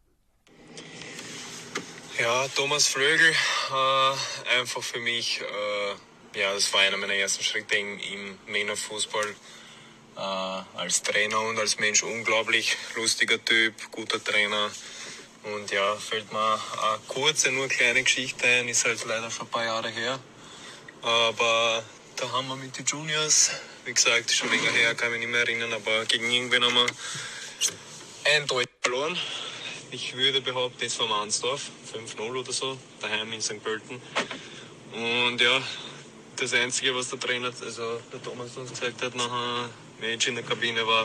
Ja, Thomas Flögel, äh, einfach für mich, äh, ja, das war einer meiner ersten Schritte im, im Männerfußball. Äh, als Trainer und als Mensch unglaublich lustiger Typ, guter Trainer. Und ja, fällt mir eine kurze, nur kleine Geschichte ein, ist halt leider schon ein paar Jahre her. Aber da haben wir mit den Juniors, wie gesagt, schon länger her, kann mich nicht mehr erinnern, aber gegen irgendwen haben wir eindeutig verloren. Ich würde behaupten, jetzt vom Arnsdorf, fünf null oder so, daheim in Sankt Pölten. Und ja, das Einzige, was der Trainer, also der Thomas uns gesagt hat, nach einem Match in der Kabine war,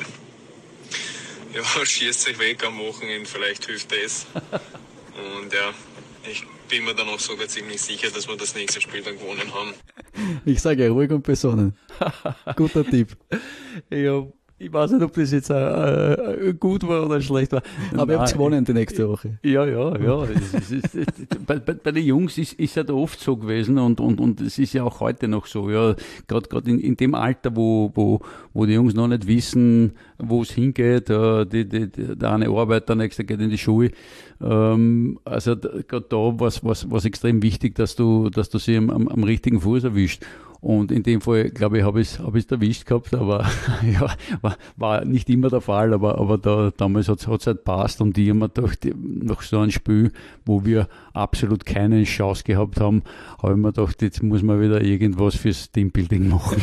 ja, schießt euch weg am Wochenende, vielleicht hilft das. Und ja, ich bin mir dann auch sogar ziemlich sicher, dass wir das nächste Spiel dann gewonnen haben. Ich sage ja, ruhig und besonnen. Guter Tipp. Ja, ich weiß nicht, ob das jetzt äh, äh, gut war oder schlecht war. Aber ihr habt gewonnen die nächste Woche. Ja, ja, ja. Es ist, es ist, bei, bei, bei den Jungs ist es ja da oft so gewesen und, und, und es ist ja auch heute noch so. Ja, gerade gerade in, in dem Alter, wo, wo, wo die Jungs noch nicht wissen, wo es hingeht. Äh, die, die, die, der eine arbeitet, der nächste geht in die Schule. Ähm, also gerade da war es was, was extrem wichtig, dass du, dass du sie am, am, am richtigen Fuß erwischt. Und in dem Fall, glaube ich, habe ich es hab ich's erwischt gehabt, aber ja, war, war nicht immer der Fall, aber, aber da, damals hat es halt passt und ich habe mir gedacht, nach so einem Spiel, wo wir absolut keine Chance gehabt haben, habe ich mir gedacht, jetzt muss man wieder irgendwas fürs Teambuilding machen.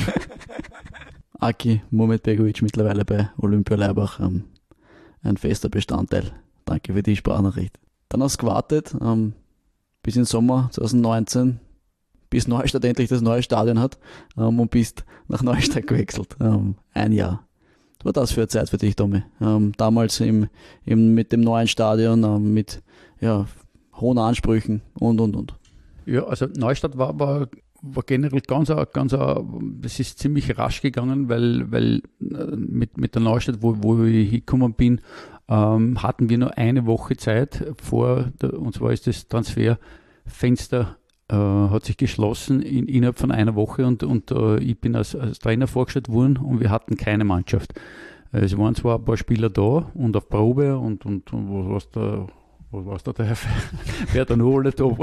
Aki Murmetbegovic mittlerweile bei Olympia Leibach, ähm, ein fester Bestandteil. Danke für die Sprachnachricht. Dann hast du gewartet, ähm, bis in Sommer zwanzig neunzehn, bis Neustadt endlich das neue Stadion hat, ähm, und bist nach Neustadt gewechselt. Ähm, ein Jahr. Was war das für eine Zeit für dich, Tommy? Ähm, damals im, im, mit dem neuen Stadion, ähm, mit ja, hohen Ansprüchen und, und, und. Ja, also Neustadt war, war, war generell ganz, ganz, das ist ziemlich rasch gegangen, weil, weil mit, mit der Neustadt, wo, wo ich hingekommen bin, ähm, hatten wir nur eine Woche Zeit vor, der, und zwar ist das Transferfenster hat sich geschlossen in, innerhalb von einer Woche und, und uh, ich bin als, als Trainer vorgestellt worden und wir hatten keine Mannschaft. Es waren zwar ein paar Spieler da und auf Probe und, und, und was war's da, was war's da, der, wer da noch alle da war.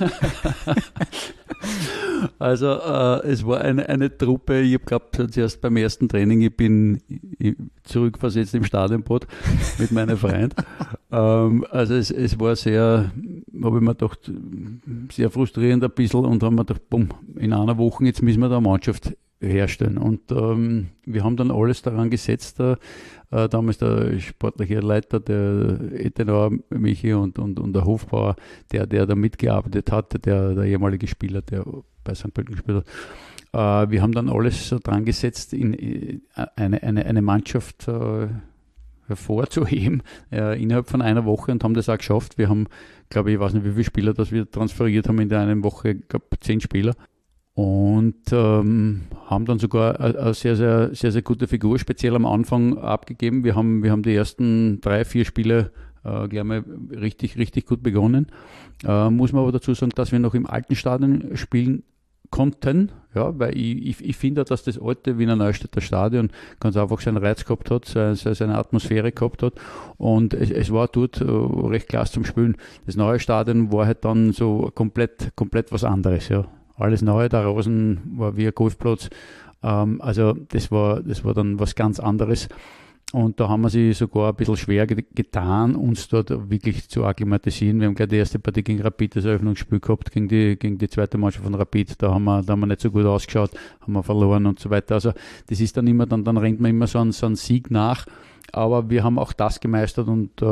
Also äh, es war eine, eine Truppe, ich habe gehabt, zuerst beim ersten Training, ich bin ich, zurückversetzt im Stadionbad mit meinem Freund. ähm, also es, es war sehr, habe ich mir gedacht, sehr frustrierend ein bisschen und haben mir gedacht, bumm, in einer Woche, jetzt müssen wir da eine Mannschaft herstellen. Und ähm, wir haben dann alles daran gesetzt, äh, damals der sportliche Leiter, der Ettenauer, Michi und, und, und der Hofbauer, der, der da mitgearbeitet hat, der, der ehemalige Spieler, der bei Sankt Pölten gespielt hat. Äh, wir haben dann alles dran gesetzt, in, in eine, eine, eine Mannschaft äh, hervorzuheben, äh, innerhalb von einer Woche und haben das auch geschafft. Wir haben, glaube ich, ich weiß nicht, wie viele Spieler das wir transferiert haben in der einen Woche, ich glaube zehn Spieler. Und ähm, haben dann sogar eine sehr, sehr, sehr, sehr gute Figur, speziell am Anfang abgegeben. Wir haben, wir haben die ersten drei, vier Spiele äh, gleich mal richtig, richtig gut begonnen. Äh, muss man aber dazu sagen, dass wir noch im alten Stadion spielen konnten, ja, weil ich, ich, ich finde, dass das alte Wiener Neustädter Stadion ganz einfach seinen Reiz gehabt hat, seine Atmosphäre gehabt hat und es, es war dort uh, recht klasse zum Spielen. Das neue Stadion war halt dann so komplett, komplett was anderes, ja. Alles neu, der Rasen war wie ein Golfplatz, ähm, also das war, das war dann was ganz anderes. Und da haben wir sich sogar ein bisschen schwer getan, uns dort wirklich zu akklimatisieren. Wir haben gleich die erste Partie gegen Rapid, das Eröffnungsspiel gehabt, gegen die, gegen die zweite Mannschaft von Rapid. Da haben wir, da haben wir nicht so gut ausgeschaut, haben wir verloren und so weiter. Also das ist dann immer, dann, dann rennt man immer so einen, so einen Sieg nach. Aber wir haben auch das gemeistert und äh,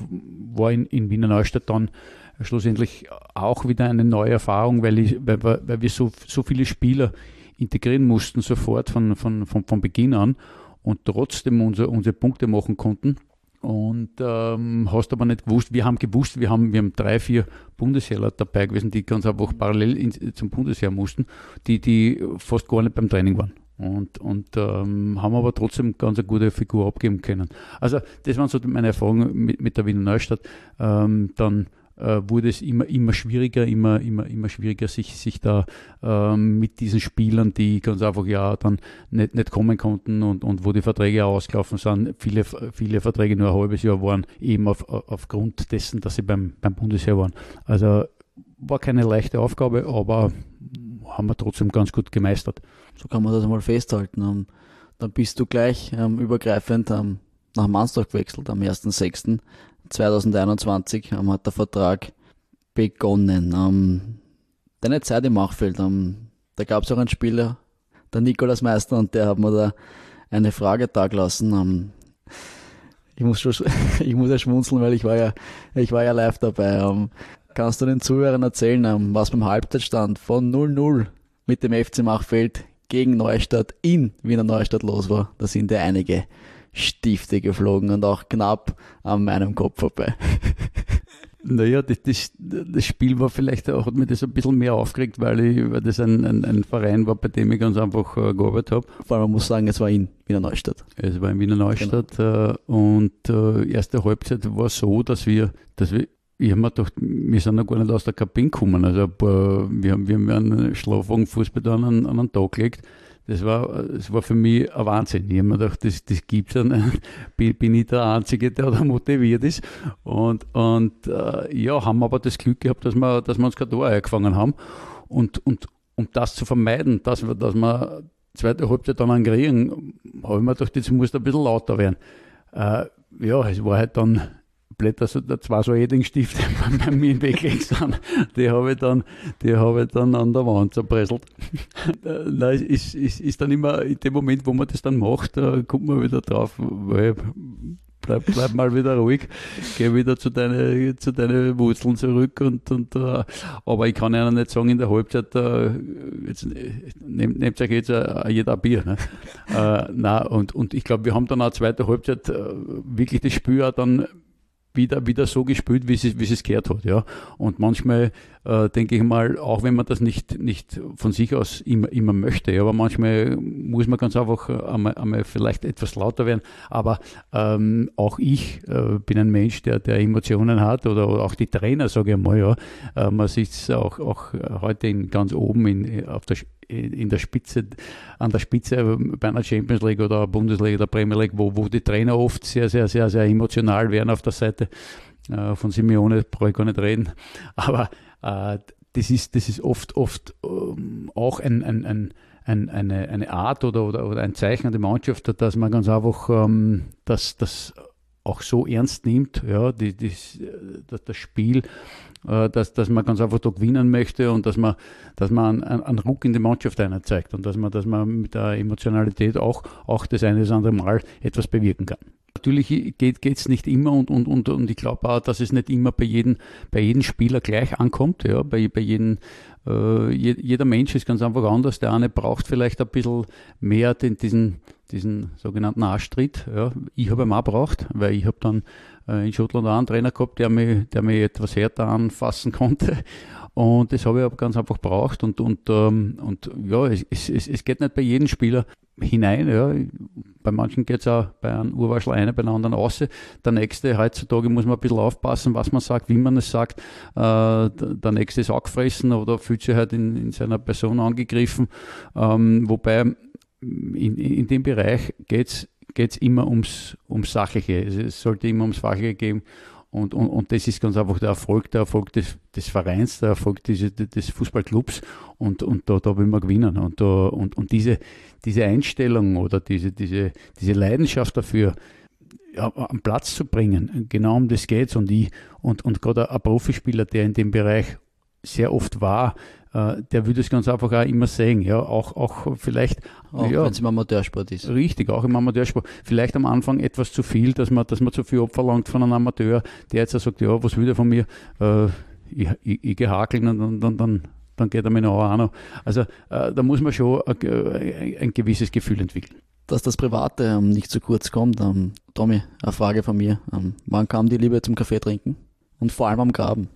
war in, in Wiener Neustadt dann schlussendlich auch wieder eine neue Erfahrung, weil, ich, weil, wir, weil wir so, so viele Spieler integrieren mussten, sofort von, von, von, von Beginn an. Und trotzdem unsere, unsere Punkte machen konnten. Und ähm, hast aber nicht gewusst, wir haben gewusst, wir haben, wir haben drei, vier Bundesheerler dabei gewesen, die ganz einfach parallel in, zum Bundesheer mussten, die, die fast gar nicht beim Training waren. Und, und ähm, haben aber trotzdem ganz eine gute Figur abgeben können. Also das waren so meine Erfahrungen mit, mit der Wiener Neustadt. Ähm, dann äh, wurde es immer, immer schwieriger, immer, immer, immer schwieriger, sich, sich da ähm, mit diesen Spielern, die ganz einfach ja dann nicht, nicht kommen konnten und, und wo die Verträge ausgelaufen sind, viele, viele Verträge nur ein halbes Jahr waren, eben auf, aufgrund dessen, dass sie beim, beim Bundesheer waren. Also war keine leichte Aufgabe, aber haben wir trotzdem ganz gut gemeistert. So kann man das einmal festhalten. Um, dann bist du gleich ähm, übergreifend ähm, nach Mansdorf gewechselt am ersten sechsten zweitausendeinundzwanzig ähm, hat der Vertrag begonnen. Ähm, deine Zeit im Machfeld, ähm, da gab es auch einen Spieler, der Nikolaus Meister, und der hat mir da eine Frage dagelassen. Um, ich muss schon, ich muss ja schmunzeln, weil ich war ja, ich war ja live dabei. Um, kannst du den Zuhörern erzählen, um, was beim Halbzeitstand von null null mit dem F C Machfeld gegen Neustadt in Wiener Neustadt los war? Da sind ja einige Stifte geflogen und auch knapp an meinem Kopf vorbei. Naja, das, das, das Spiel war vielleicht auch, hat mich das ein bisschen mehr aufgeregt, weil, ich, weil das ein, ein, ein Verein war, bei dem ich ganz einfach äh, gearbeitet habe. Vor allem, man muss sagen, es war in Wiener Neustadt. Es war in Wiener Neustadt, genau. äh, und äh, erste Halbzeit war so, dass wir, dass wir ich habe mir gedacht, wir sind noch gar nicht aus der Kabine gekommen. Also ein paar, wir haben, wir haben einen Schlafwagen-Fußball da an, an einen Tag gelegt. Das war, das war für mich ein Wahnsinn. Ich habe mir gedacht, das, das gibt's ja nicht. Bin, bin ich der Einzige, der da motiviert ist. Und, und äh, ja, haben aber das Glück gehabt, dass wir, dass wir uns kein Tor eingefangen haben. Und, und um das zu vermeiden, dass wir, dass wir zweite Halbzeit dann kriegen, habe ich mir gedacht, jetzt muss ein bisschen lauter werden. Äh, ja, es war halt dann Blätter, so, zwei so Edding-Stifte bei mir im Weg sind, die habe ich dann, die habe ich dann an der Wand zerpresselt. Nein, ist, ist, ist dann immer in dem Moment, wo man das dann macht, da kommt man wieder drauf, weil bleib, bleib mal wieder ruhig, geh wieder zu deinen zu deine Wurzeln zurück und, und uh, aber ich kann ja nicht sagen, in der Halbzeit, uh, jetzt nehmt, nehmt euch jetzt uh, jeder ein Bier. Ne? uh, nein, und, und ich glaube, wir haben dann auch zweite Halbzeit uh, wirklich das Spiel auch dann wieder, wieder so gespielt, wie sie, wie sie es gehört hat, ja. Und manchmal äh, denke ich mal, auch wenn man das nicht, nicht von sich aus immer, immer möchte, ja, aber manchmal muss man ganz einfach einmal, einmal vielleicht etwas lauter werden. Aber ähm, auch ich äh, bin ein Mensch, der, der Emotionen hat, oder, oder auch die Trainer, sage ich mal, ja. Äh, man sieht es auch, auch heute in, ganz oben in, auf der in der Spitze, an der Spitze bei einer Champions League oder Bundesliga oder Premier League, wo, wo die Trainer oft sehr, sehr, sehr, sehr emotional werden auf der Seite. Äh, von Simeone brauche ich gar nicht reden. Aber äh, das ist, das ist oft, oft ähm, auch ein, ein, ein, ein, eine, eine Art oder, oder, oder ein Zeichen an die Mannschaft, dass man ganz einfach ähm, das, das auch so ernst nimmt, ja, die, die, das, das Spiel, Dass, dass man ganz einfach da gewinnen möchte und dass man, dass man einen, einen Ruck in die Mannschaft einer zeigt und dass man, dass man mit der Emotionalität auch, auch das eine oder andere Mal etwas bewirken kann. Natürlich geht es nicht immer und, und, und, und ich glaube auch, dass es nicht immer bei jedem, bei jedem Spieler gleich ankommt. Ja, bei, bei jedem, äh, jeder Mensch ist ganz einfach anders. Der eine braucht vielleicht ein bisschen mehr den, diesen, diesen sogenannten Arschtritt. Ja. Ich habe ihn auch gebraucht, weil ich habe dann äh, in Schottland auch einen Trainer gehabt, der mich, der mich etwas härter anfassen konnte. Und das habe ich aber ganz einfach gebraucht. Und, und, ähm, und ja, es, es, es geht nicht bei jedem Spieler hinein. Ja. Bei manchen geht es auch bei einem Urwaschel rein, bei einem anderen raus. Der nächste, heutzutage muss man ein bisschen aufpassen, was man sagt, wie man es sagt. Äh, der nächste ist angefressen oder fühlt sich halt in, in seiner Person angegriffen. Ähm, wobei in, in dem Bereich geht es immer ums, ums Sachliche. Es sollte immer ums Fachliche gehen. Und, und, und das ist ganz einfach der Erfolg, der Erfolg des, des Vereins, der Erfolg des, des Fußballclubs. Und, und da, da will man gewinnen. Und, da, und, und diese, diese Einstellung oder diese, diese, diese Leidenschaft dafür, ja, am Platz zu bringen, genau um das geht's. Und ich, und, und gerade ein Profispieler, der in dem Bereich sehr oft war, äh, der würde es ganz einfach auch immer sehen, ja, auch, auch vielleicht, auch ja, wenn es im Amateursport ist. Richtig, auch im Amateursport. Vielleicht am Anfang etwas zu viel, dass man, dass man zu viel abverlangt von einem Amateur, der jetzt sagt, ja, was will der von mir? Äh, ich, ich, ich gehe hakeln und, und, und dann, dann geht er mir noch auch noch. Also äh, da muss man schon ein, ein gewisses Gefühl entwickeln. Dass das Private ähm, nicht zu kurz kommt. Ähm, Tommy, eine Frage von mir. Ähm, wann kam die Liebe zum Kaffee trinken? Und vor allem am Graben?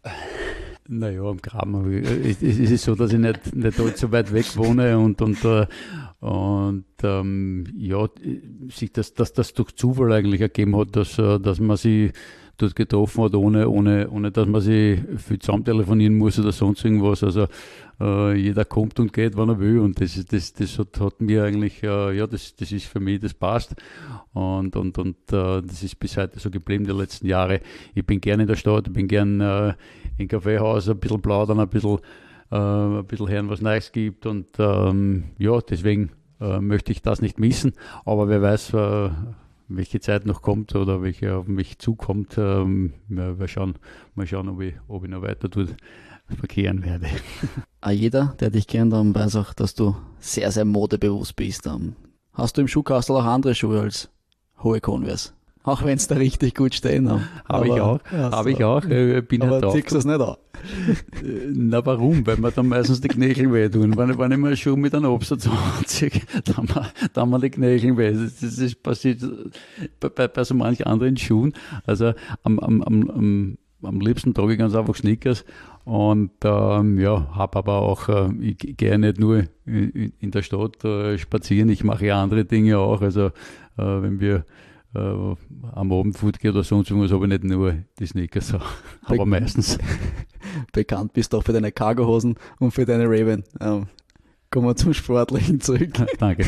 Naja, am Graben es ist es so, dass ich nicht, nicht allzu weit weg wohne und, und, und ähm, ja, sich das, dass das durch Zufall eigentlich ergeben hat, dass, dass man sich dort getroffen hat, ohne, ohne, ohne dass man sich viel zusammen telefonieren muss oder sonst irgendwas. Also äh, jeder kommt und geht, wann er will, und das, das, das hat, hat mir eigentlich, äh, ja, das, das ist für mich, das passt. Und, und, und äh, das ist bis heute so geblieben, die letzten Jahre. Ich bin gerne in der Stadt, ich bin gerne äh, im Kaffeehaus, ein bisschen plaudern, ein bisschen, äh, ein bisschen hören, was Neues gibt. Und ähm, ja, deswegen äh, möchte ich das nicht missen. Aber wer weiß, äh, welche Zeit noch kommt oder welche auf mich zukommt. Ähm, ja, mal schauen, mal schauen, ob ich, ob ich noch weiter dort verkehren werde. Auch jeder, der dich kennt, weiß auch, dass du sehr, sehr modebewusst bist. Ähm, hast du im Schuhkastel auch andere Schuhe als hohe Converse? Auch wenn es da richtig gut stehen haben. Habe ich auch, ja, habe ich auch. Äh, bin aber halt drauf. ziehst du es nicht an? Na warum? Weil mir dann meistens die Knöchel wehtun. Wenn, wenn ich mal einen Schuh mit einem Absatz anziehe, dann haben wir, dann haben wir die Knöchel weh. Das, das ist passiert bei, bei, bei so manchen anderen Schuhen. Also am, am, am, am, am liebsten trage ich ganz einfach Sneakers. Und ähm, ja, habe aber auch, äh, ich gehe nicht nur in, in der Stadt äh, spazieren, ich mache ja andere Dinge auch. Also äh, wenn wir Uh, am Abend Food geht oder sonst irgendwas, habe ich nicht nur die Sneakers, aber Be- meistens. Bekannt bist du auch für deine Cargohosen und für deine Ray-Ban. Um, kommen wir zum Sportlichen zurück. Danke.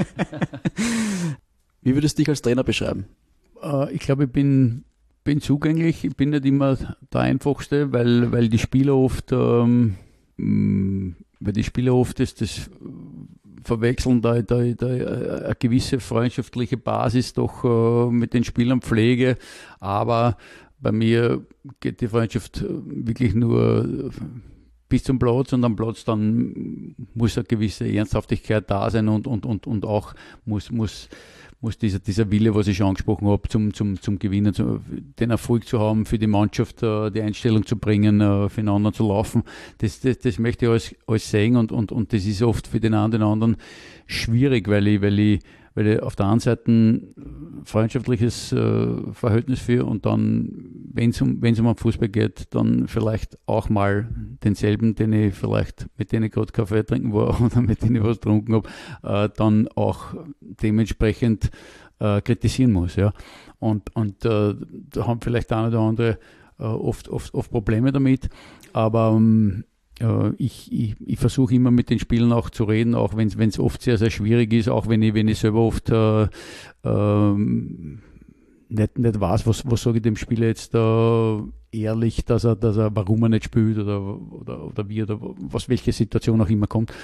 Wie würdest du dich als Trainer beschreiben? Uh, ich glaube, ich bin, bin zugänglich. Ich bin nicht immer der Einfachste, weil, weil die Spieler oft, ähm, weil die Spieler oft das, das verwechseln, da, da, da eine gewisse freundschaftliche Basis doch äh, mit den Spielern pflege, aber bei mir geht die Freundschaft wirklich nur bis zum Platz und am Platz dann muss eine gewisse Ernsthaftigkeit da sein und, und, und, und auch muss, muss, muss dieser, dieser Wille, was ich schon angesprochen habe, zum, zum, zum Gewinnen, zum, den Erfolg zu haben, für die Mannschaft uh, die Einstellung zu bringen, uh, für den anderen zu laufen, das, das, das möchte ich alles, alles sehen und, und, und das ist oft für den einen oder anderen schwierig, weil ich, weil ich, weil ich auf der einen Seite ein freundschaftliches uh, Verhältnis führe und dann, wenn es um, wenn es um den Fußball geht, dann vielleicht auch mal denselben, den ich vielleicht, mit denen ich gerade Kaffee trinken war oder mit denen ich was getrunken habe, uh, dann auch dementsprechend uh, kritisieren muss. Ja. Und, und uh, da haben vielleicht der eine oder andere uh, oft, oft, oft Probleme damit, aber um, Ich, ich, ich versuche immer mit den Spielern auch zu reden, auch wenn es oft sehr, sehr schwierig ist, auch wenn ich, wenn ich selber oft äh, ähm, nicht, nicht weiß, was, was sage ich dem Spieler jetzt äh, ehrlich, dass er, dass er, warum er nicht spielt oder, oder, oder wie oder was, welche Situation auch immer kommt.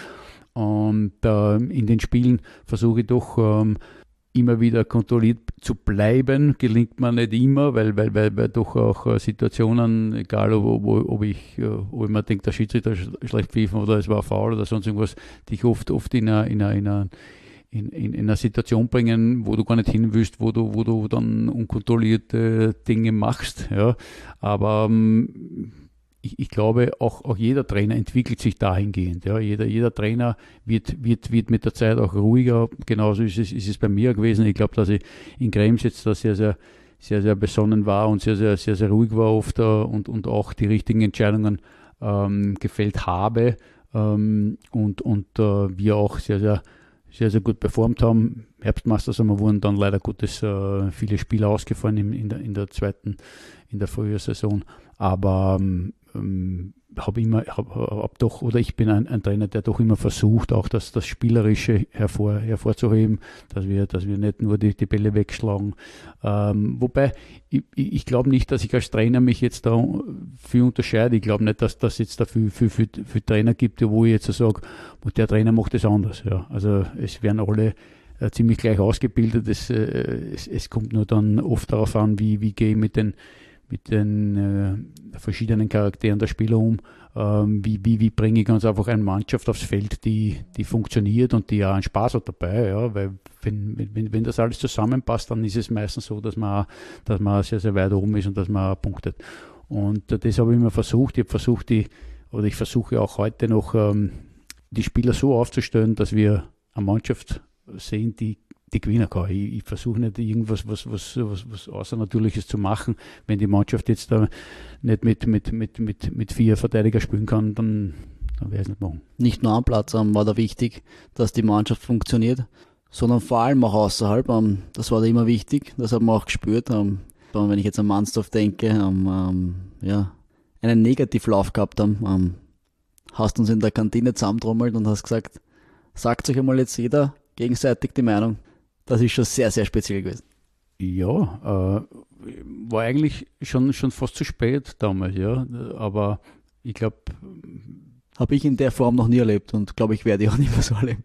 Und äh, in den Spielen versuche ich doch ähm, immer wieder kontrolliert zu bleiben, gelingt mir nicht immer, weil, weil, weil, weil doch auch uh, Situationen, egal ob, ob, ob ich uh, ob ich mir denke, der Schiedsrichter schlecht pfiffen oder es war faul oder sonst irgendwas, dich oft, oft in einer, in einer, in einer, in, in, in einer Situation bringen, wo du gar nicht hin willst, wo du, wo du dann unkontrollierte Dinge machst. Ja. Aber um, Ich, ich glaube, auch, auch jeder Trainer entwickelt sich dahingehend. Ja. Jeder, jeder Trainer wird, wird, wird mit der Zeit auch ruhiger. Genauso ist es, ist es bei mir gewesen. Ich glaube, dass ich in Krems jetzt da sehr, sehr, sehr, sehr besonnen war und sehr, sehr, sehr, sehr ruhig war oft uh, und, und auch die richtigen Entscheidungen ähm, gefällt habe ähm, und, und uh, wir auch sehr, sehr, sehr, sehr gut performt haben. Herbstmeister sind wir, wurden dann leider Gottes uh, viele Spiele ausgefallen in, in, der, in der zweiten, in der Frühjahrssaison. Aber ähm, Ähm, habe immer, hab, hab doch, oder ich bin ein, ein Trainer, der doch immer versucht, auch das, das Spielerische hervor, hervorzuheben, dass wir, dass wir nicht nur die, die Bälle wegschlagen. Ähm, wobei, ich, ich glaube nicht, dass ich als Trainer mich jetzt da viel unterscheide. Ich glaube nicht, dass das jetzt da viel, viel, viel, viel Trainer gibt, wo ich jetzt so sage, der Trainer macht das anders. Ja. Also es werden alle äh, ziemlich gleich ausgebildet. Es, äh, es, es kommt nur dann oft darauf an, wie, wie gehe ich mit den mit den äh, verschiedenen Charakteren der Spieler um, ähm, wie, wie, wie bringe ich ganz einfach eine Mannschaft aufs Feld, die, die funktioniert und die auch einen Spaß hat dabei, ja, weil wenn, wenn, wenn das alles zusammenpasst, dann ist es meistens so, dass man, dass man sehr, sehr weit oben ist und dass man punktet. Und äh, das habe ich immer versucht, ich habe versucht, die, oder ich versuche auch heute noch, ähm, die Spieler so aufzustellen, dass wir eine Mannschaft sehen, die die gewinnen kann. Ich, ich versuche nicht irgendwas was, was, was, was Außernatürliches zu machen. Wenn die Mannschaft jetzt da nicht mit, mit, mit, mit, mit vier Verteidiger spielen kann, dann, dann werde ich es nicht machen. Nicht nur am Platz um, war da wichtig, dass die Mannschaft funktioniert, sondern vor allem auch außerhalb. Um, das war da immer wichtig. Das hat man auch gespürt. Um, wenn ich jetzt an Mansdorf denke, um, um, ja, einen Negativlauf gehabt haben, um, hast uns in der Kantine zusammentrommelt und hast gesagt, sagt euch einmal jetzt jeder gegenseitig die Meinung. Das ist schon sehr, sehr speziell gewesen. Ja, äh, war eigentlich schon, schon fast zu spät damals, ja. Aber ich glaube. Habe ich in der Form noch nie erlebt und glaube ich, werde ich auch nicht mehr so erleben.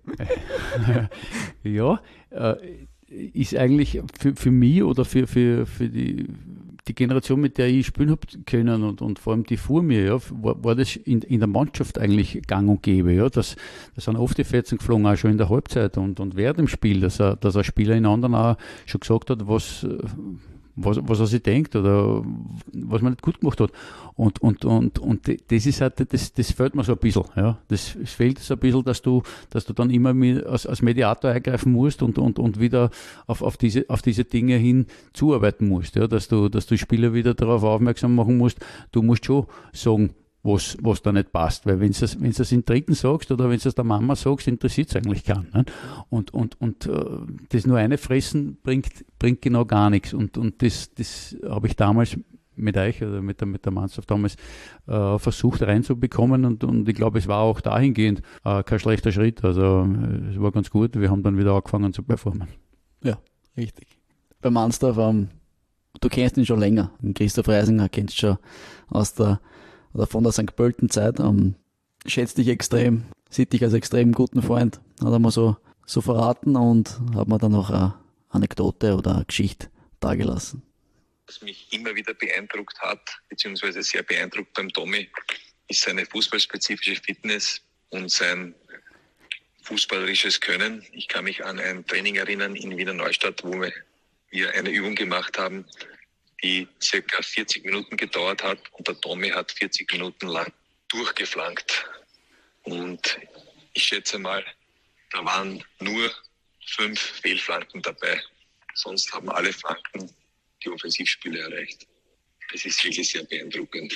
Ja, äh, ist eigentlich für, für mich oder für, für, für die die Generation, mit der ich spielen habe können und, und vor allem die vor mir, ja, war, war das in, in der Mannschaft eigentlich gang und gäbe. Ja. Das, das sind oft die Fetzen geflogen, auch schon in der Halbzeit und, und während dem Spiel, dass er, dass ein Spieler in anderen auch schon gesagt hat, was, was, was er sich denkt oder was man nicht gut gemacht hat. Und, und, und, und das ist halt, das, das fehlt mir so ein bisschen. Ja. Das, es fehlt so ein bisschen, dass du, dass du dann immer mit, als, als Mediator eingreifen musst und, und, und wieder auf, auf, diese, auf diese Dinge hin zuarbeiten musst. Ja. Dass du, dass du Spieler wieder darauf aufmerksam machen musst, du musst schon sagen, was, was da nicht passt. Weil wenn du es wenn du es in Dritten sagst oder wenn du es der Mama sagst, interessiert es eigentlich keinen. Ne? Und, und, und äh, das nur eine fressen bringt, bringt genau gar nichts. Und, und das, das habe ich damals mit euch oder mit der, mit der Mannschaft damals äh, versucht reinzubekommen und, und ich glaube, es war auch dahingehend äh, kein schlechter Schritt. Also äh, es war ganz gut. Wir haben dann wieder angefangen zu performen. Ja, richtig. Bei Mansdorf, ähm, du kennst ihn schon länger. Den Christoph Reisinger kennst du schon aus der oder von der Sankt Pölten-Zeit. Ähm, schätzt dich extrem, sieht dich als extrem guten Freund. Hat er mir so, so verraten und hat mir dann noch eine Anekdote oder eine Geschichte dargelassen. Was mich immer wieder beeindruckt hat, beziehungsweise sehr beeindruckt beim Tommy, ist seine fußballspezifische Fitness und sein fußballerisches Können. Ich kann mich an ein Training erinnern in Wiener Neustadt, wo wir eine Übung gemacht haben, die circa vierzig Minuten gedauert hat und der Tommy hat vierzig Minuten lang durchgeflankt. Und ich schätze mal, da waren nur fünf Fehlflanken dabei. Sonst haben alle Flanken die Offensivspiele erreicht. Das ist wirklich sehr beeindruckend.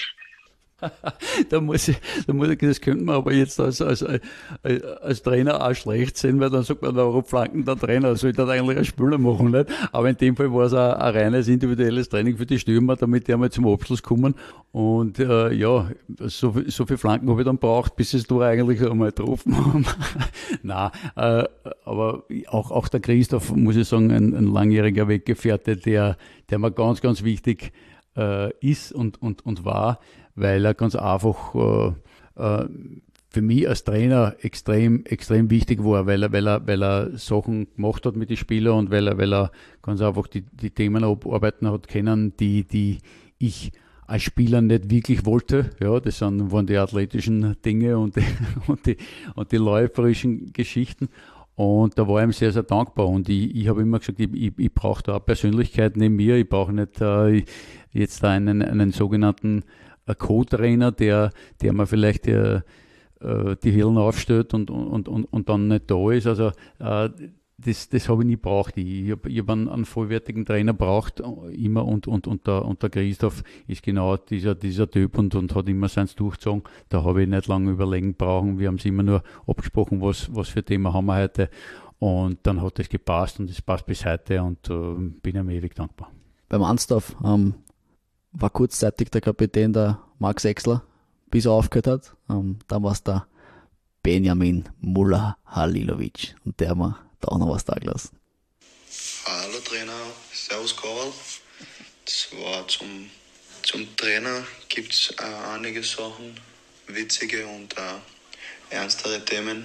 da muss ich, da muss ich, das könnte man aber jetzt als, als, als, als Trainer auch schlecht sehen, weil dann sagt man, warum flanken der Trainer, soll das eigentlich ein Spieler machen, nicht? Aber in dem Fall war es ein, ein reines individuelles Training für die Stürmer, damit die einmal zum Abschluss kommen. Und äh, ja, so, so viele Flanken habe ich dann braucht, bis es da eigentlich einmal getroffen haben. Nein, äh, aber auch, auch der Christoph, muss ich sagen, ein, ein langjähriger Weggefährte, der, der mir ganz, ganz wichtig äh, ist und, und, und war, weil er ganz einfach äh, äh, für mich als Trainer extrem, extrem wichtig war, weil er, weil er, weil er Sachen gemacht hat mit den Spielern und weil er, weil er ganz einfach die, die Themen abarbeiten hat können, die, die ich als Spieler nicht wirklich wollte. Ja, das sind, waren die athletischen Dinge und die, und die, und die läuferischen Geschichten. Und da war ich ihm sehr, sehr dankbar. Und ich, ich habe immer gesagt, ich, ich, ich brauche da eine Persönlichkeit neben mir. Ich brauche nicht äh, jetzt da einen, einen sogenannten Co-Trainer, der, der mir vielleicht äh, die Hirn aufstellt und, und, und, und dann nicht da ist. Also äh, das, das habe ich nie gebraucht. Ich, ich habe hab einen, einen vollwertigen Trainer braucht immer und, und, und, der, und der Christoph ist genau dieser, dieser Typ und, und hat immer seins durchgezogen. Da habe ich nicht lange überlegen brauchen. Wir haben es immer nur abgesprochen, was, was für Thema haben wir heute. Und dann hat es gepasst und es passt bis heute und äh, bin ihm ewig dankbar. Beim Mansdorf ähm, war kurzzeitig der Kapitän der Max Exler, bis er aufgehört hat. Ähm, dann war es der Benjamin Muller-Halilovic und der hat mir da auch noch was da gelassen. Hallo Trainer, servus Karl. Das war zum, zum Trainer gibt es äh, einige Sachen, witzige und äh, ernstere Themen.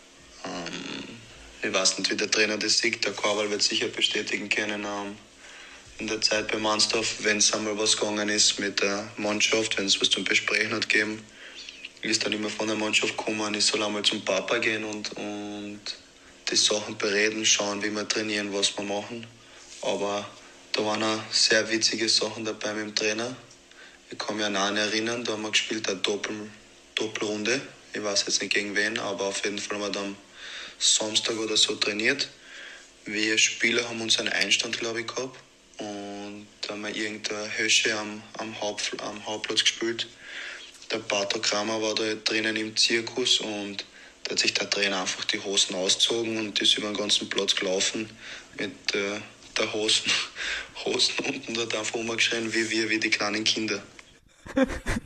Ähm, ich weiß nicht, wie der Trainer das sieht, der Karl wird sicher bestätigen können. Ähm, in der Zeit bei Mansdorf, wenn es einmal was gegangen ist mit der Mannschaft, wenn es was zum Besprechen hat gegeben, ist dann immer von der Mannschaft gekommen, ich soll einmal zum Papa gehen und, und die Sachen bereden, schauen, wie wir trainieren, was wir machen. Aber da waren auch sehr witzige Sachen dabei mit dem Trainer. Ich kann mich an einen erinnern, da haben wir gespielt eine Doppel, Doppelrunde. Ich weiß jetzt nicht gegen wen, aber auf jeden Fall haben wir dann Samstag oder so trainiert. Wir Spieler haben uns einen Einstand, glaube ich, gehabt. Und da haben wir irgendeine Hösche am, am, Haupt, am Hauptplatz gespielt. Der Pato Kramer war da drinnen im Zirkus und da hat sich der Trainer einfach die Hosen ausgezogen und ist über den ganzen Platz gelaufen mit äh, der Hosen, Hosen unten, und hat einfach rumgeschrien, wie wir, wie die kleinen Kinder. Da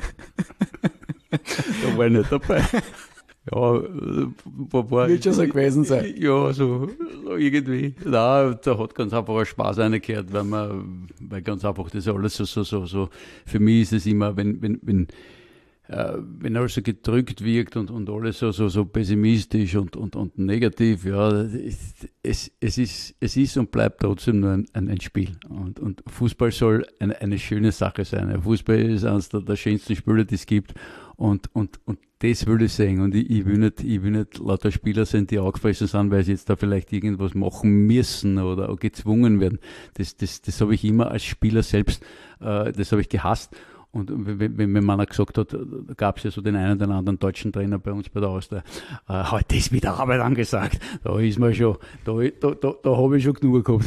war ich nicht dabei. Ja, war, war, wird schon so gewesen sein. Ja, so, so irgendwie. Nein, da hat ganz einfach ein Spaß reingehört, weil man, weil ganz einfach das alles so, so, so, so, für mich ist es immer, wenn, wenn, wenn, äh, wenn alles so gedrückt wirkt und, und alles so, so, so pessimistisch und, und, und negativ, ja, es, es, ist, es ist und bleibt trotzdem nur ein, ein, ein Spiel. Und, und Fußball soll eine, eine schöne Sache sein. Fußball ist eines der, der schönsten Spiele, die es gibt. Und, und, und das will ich sehen. Und ich, ich, will nicht, ich will nicht lauter Spieler sein, die angefressen sind, weil sie jetzt da vielleicht irgendwas machen müssen oder gezwungen werden. Das, das, das habe ich immer als Spieler selbst, äh, das habe ich gehasst. Und wenn, wenn wenn man gesagt hat, da gab es ja so den einen oder anderen deutschen Trainer bei uns bei der Austria, äh, heute ist wieder Arbeit angesagt. Da ist man schon, da, da, da, da habe ich schon genug gehabt.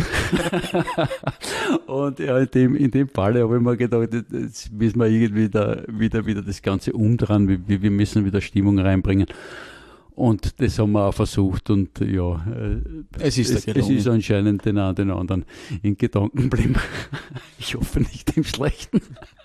Und ja, in dem, in dem Fall habe ich mir gedacht, jetzt müssen wir irgendwie da, wieder, wieder das Ganze umdrehen, wir, wir müssen wieder Stimmung reinbringen. Und das haben wir auch versucht und ja, es ist, es, es ist anscheinend den einen den anderen in Gedanken geblieben. Ich hoffe nicht im Schlechten.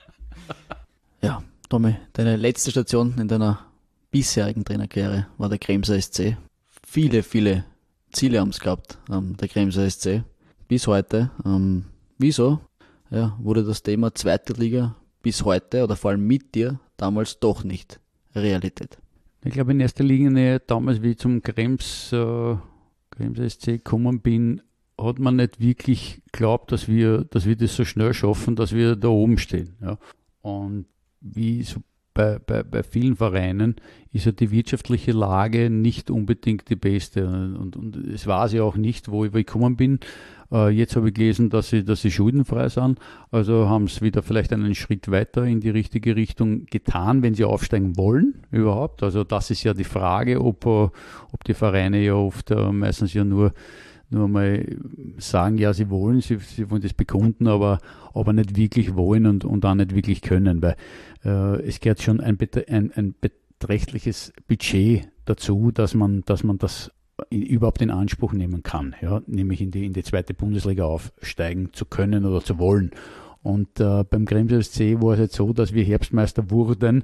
Ja, Tommy, deine letzte Station in deiner bisherigen Trainerkarriere war der Kremser S C. Viele, viele Ziele haben es gehabt, ähm, der Kremser S C, bis heute. Ähm, wieso ja, wurde das Thema zweite Liga bis heute oder vor allem mit dir damals doch nicht Realität? Ich glaube in erster Linie damals, wie ich zum Krems, äh, Kremser S C gekommen bin, hat man nicht wirklich geglaubt, dass wir, dass wir das so schnell schaffen, dass wir da oben stehen. Ja. Und wie so bei, bei, bei vielen Vereinen ist ja die wirtschaftliche Lage nicht unbedingt die beste. Und, und es war sie auch nicht, wo ich, wo ich gekommen bin. Äh, jetzt habe ich gelesen, dass sie, dass sie schuldenfrei sind. Also haben sie wieder vielleicht einen Schritt weiter in die richtige Richtung getan, wenn sie aufsteigen wollen überhaupt. Also das ist ja die Frage, ob, ob die Vereine ja oft äh, meistens ja nur nur mal sagen, ja, sie wollen, sie, sie wollen das bekunden, aber, aber nicht wirklich wollen und, und auch nicht wirklich können, weil äh, es gehört schon ein, ein, ein beträchtliches Budget dazu, dass man, dass man das in, überhaupt in Anspruch nehmen kann, ja, nämlich in die, in die zweite Bundesliga aufsteigen zu können oder zu wollen. Und äh, beim Kremser S C war es jetzt so, dass wir Herbstmeister wurden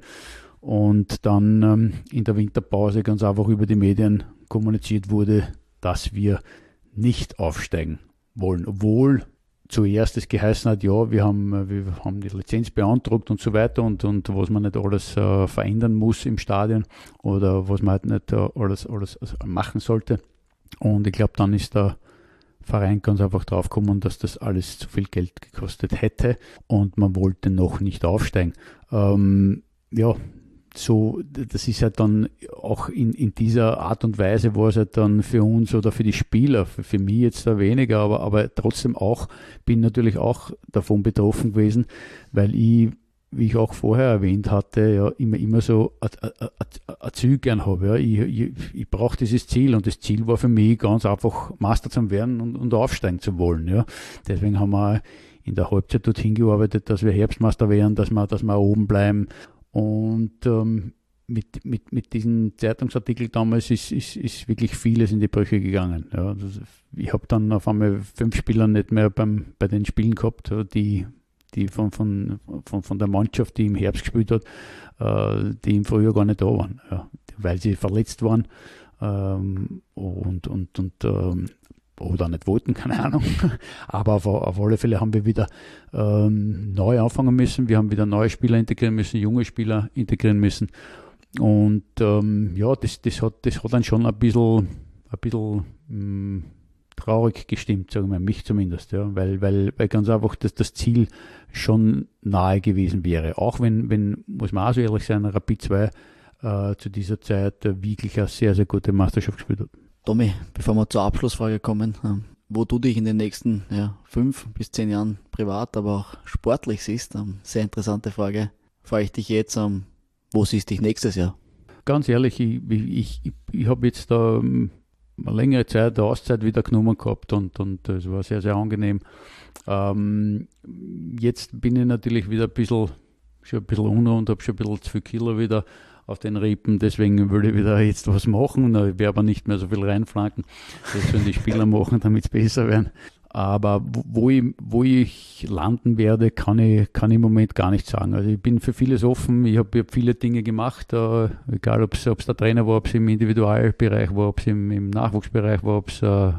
und dann ähm, in der Winterpause ganz einfach über die Medien kommuniziert wurde, dass wir nicht aufsteigen wollen, obwohl zuerst es geheißen hat, ja, wir haben, wir haben die Lizenz beantragt und so weiter und, und was man nicht alles äh, verändern muss im Stadion oder was man halt nicht äh, alles, alles machen sollte. Und ich glaube, dann ist der Verein ganz einfach draufgekommen, dass das alles zu viel Geld gekostet hätte und man wollte noch nicht aufsteigen. Ähm, ja, so, das ist halt dann auch in, in dieser Art und Weise war es halt dann für uns oder für die Spieler, für, für mich jetzt da weniger, aber, aber trotzdem auch, bin natürlich auch davon betroffen gewesen, weil ich, wie ich auch vorher erwähnt hatte, ja immer, immer so ein Ziel gern habe. Ja. Ich, ich, ich brauche dieses Ziel und das Ziel war für mich ganz einfach Master zu werden und, und aufsteigen zu wollen. Ja. Deswegen haben wir in der Halbzeit dorthin gearbeitet, dass wir Herbstmeister werden, dass wir, dass wir oben bleiben. Und ähm, mit, mit, mit diesem Zeitungsartikel damals ist, ist, ist wirklich vieles in die Brüche gegangen. Ja, das, ich habe dann auf einmal fünf Spieler nicht mehr beim, bei den Spielen gehabt, die, die von, von, von, von der Mannschaft, die im Herbst gespielt hat, äh, die im Frühjahr gar nicht da waren, ja, weil sie verletzt waren ähm, und, und, und ähm, oder nicht wollten, keine Ahnung. Aber auf, auf alle Fälle haben wir wieder ähm, neu anfangen müssen. Wir haben wieder neue Spieler integrieren müssen, junge Spieler integrieren müssen. Und ähm, ja, das, das, hat, das hat dann schon ein bisschen, ein bisschen mh, traurig gestimmt, sagen wir, mich zumindest. Ja, weil, weil, weil ganz einfach das, das Ziel schon nahe gewesen wäre. Auch wenn, wenn muss man auch so ehrlich sein, Rapid zwei äh, zu dieser Zeit äh, wirklich eine sehr, sehr gute Meisterschaft gespielt hat. Tommy, bevor wir zur Abschlussfrage kommen, ähm, wo du dich in den nächsten ja, fünf bis zehn Jahren privat, aber auch sportlich siehst, ähm, sehr interessante Frage, frage ich dich jetzt, ähm, wo siehst du dich nächstes Jahr? Ganz ehrlich, ich, ich, ich, ich habe jetzt da ähm, eine längere Zeit, eine Auszeit wieder genommen gehabt und, und das war sehr, sehr angenehm. Ähm, jetzt bin ich natürlich wieder ein bisschen, schon ein bisschen unter und habe schon ein bisschen zu viel Kilo wieder auf den Rippen, deswegen würde ich wieder jetzt was machen, ich werde aber nicht mehr so viel reinflanken, das sollen die Spieler machen, damit es besser werden. Aber wo ich, wo ich landen werde, kann ich, kann ich im Moment gar nicht sagen. Also ich bin für vieles offen, ich habe hab viele Dinge gemacht, äh, egal ob es der Trainer war, ob es im Individualbereich war, ob es im, im Nachwuchsbereich war, ob es äh,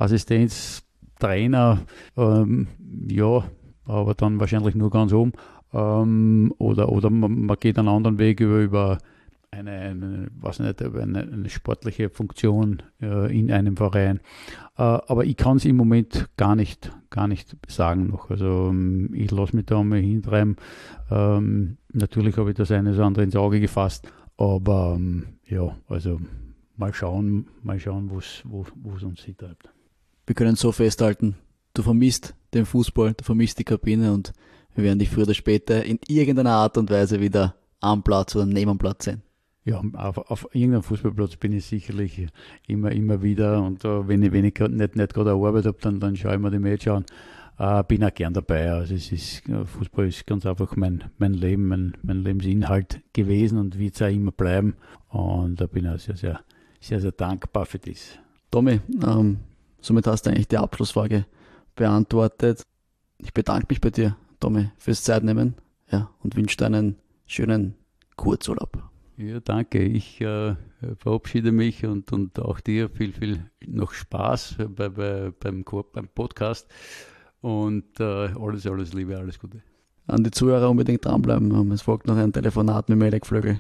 Assistenz, Trainer, ähm, ja, aber dann wahrscheinlich nur ganz oben. ähm, oder, oder man, man geht einen anderen Weg über, über eine, eine, was nicht, eine, eine sportliche Funktion äh, in einem Verein. Äh, aber ich kann es im Moment gar nicht, gar nicht sagen noch. Also ähm, ich lasse mich da mal hintreiben. Ähm, natürlich habe ich das eine oder andere ins Auge gefasst, aber ähm, ja, also mal schauen, mal schauen, wo es uns hintreibt. Wir können so festhalten, du vermisst den Fußball, du vermisst die Kabine und wir werden dich früher oder später in irgendeiner Art und Weise wieder am Platz oder neben dem Platz sehen. Ja, auf, auf irgendeinem Fußballplatz bin ich sicherlich immer, immer wieder und uh, wenn ich, wenn ich nicht, nicht gerade eine Arbeit habe, dann, dann schaue ich mir die Match an. Uh, bin auch gern dabei. Also es ist, Fußball ist ganz einfach mein, mein Leben, mein, mein Lebensinhalt gewesen und wird es auch immer bleiben. Und da bin ich auch sehr, sehr, sehr, sehr dankbar für das. Tommy, ähm, somit hast du eigentlich die Abschlussfrage beantwortet. Ich bedanke mich bei dir, Tommy, fürs Zeitnehmen, ja, und wünsche dir einen schönen Kurzurlaub. Ja, danke. Ich äh, verabschiede mich und, und auch dir viel, viel noch Spaß bei, bei, beim, beim Podcast und äh, alles, alles Liebe, alles Gute. An die Zuhörer unbedingt dranbleiben. Es folgt noch ein Telefonat mit Melek Flögel.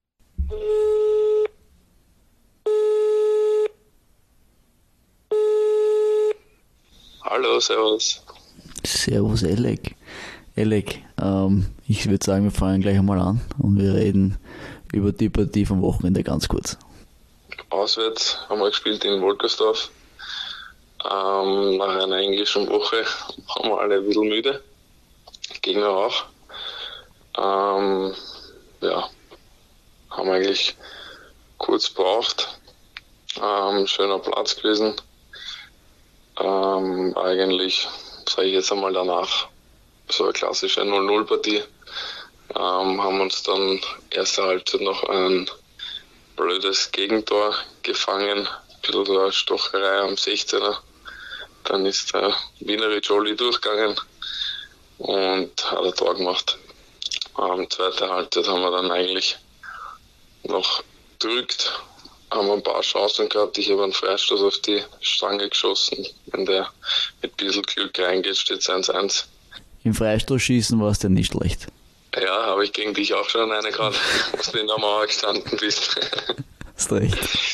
Hallo, servus. Servus, Elek. Elek, ähm, ich würde sagen, wir fangen gleich einmal an und wir reden über die Partie vom Wochenende ganz kurz. Auswärts haben wir gespielt in Wolkersdorf. Ähm, nach einer englischen Woche waren wir alle ein bisschen müde. Gegner auch. Ähm, ja, haben eigentlich kurz gebraucht. Ähm, schöner Platz gewesen. Ähm, eigentlich, sage ich jetzt einmal danach, so eine klassische null null Partie. Ähm, haben uns dann erste Halbzeit noch ein blödes Gegentor gefangen, ein bisschen so eine Stocherei am sechzehner. Dann ist der Wiener Jolie durchgegangen und hat ein Tor gemacht. Ähm, zweite Halbzeit haben wir dann eigentlich noch gedrückt, haben ein paar Chancen gehabt. Ich habe einen Freistoß auf die Stange geschossen. Wenn der mit ein bisschen Glück reingeht, steht es eins eins. Im Freistoßschießen war es denn nicht schlecht. Ja, habe ich gegen dich auch schon eine gehabt, als du in der Mauer gestanden bist. Hast recht.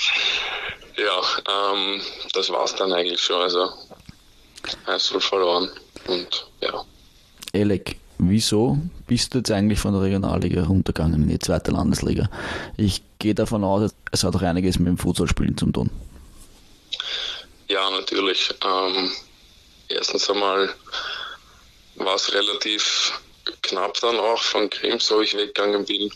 Ja, ähm, das war's dann eigentlich schon. Also eins null verloren und ja. Elek, wieso bist du jetzt eigentlich von der Regionalliga runtergegangen in die zweite Landesliga? Ich gehe davon aus, es hat auch einiges mit dem Fußballspielen zu tun. Ja, natürlich. Ähm, erstens einmal war es relativ knapp dann auch von Krems, wo ich weggegangen bin,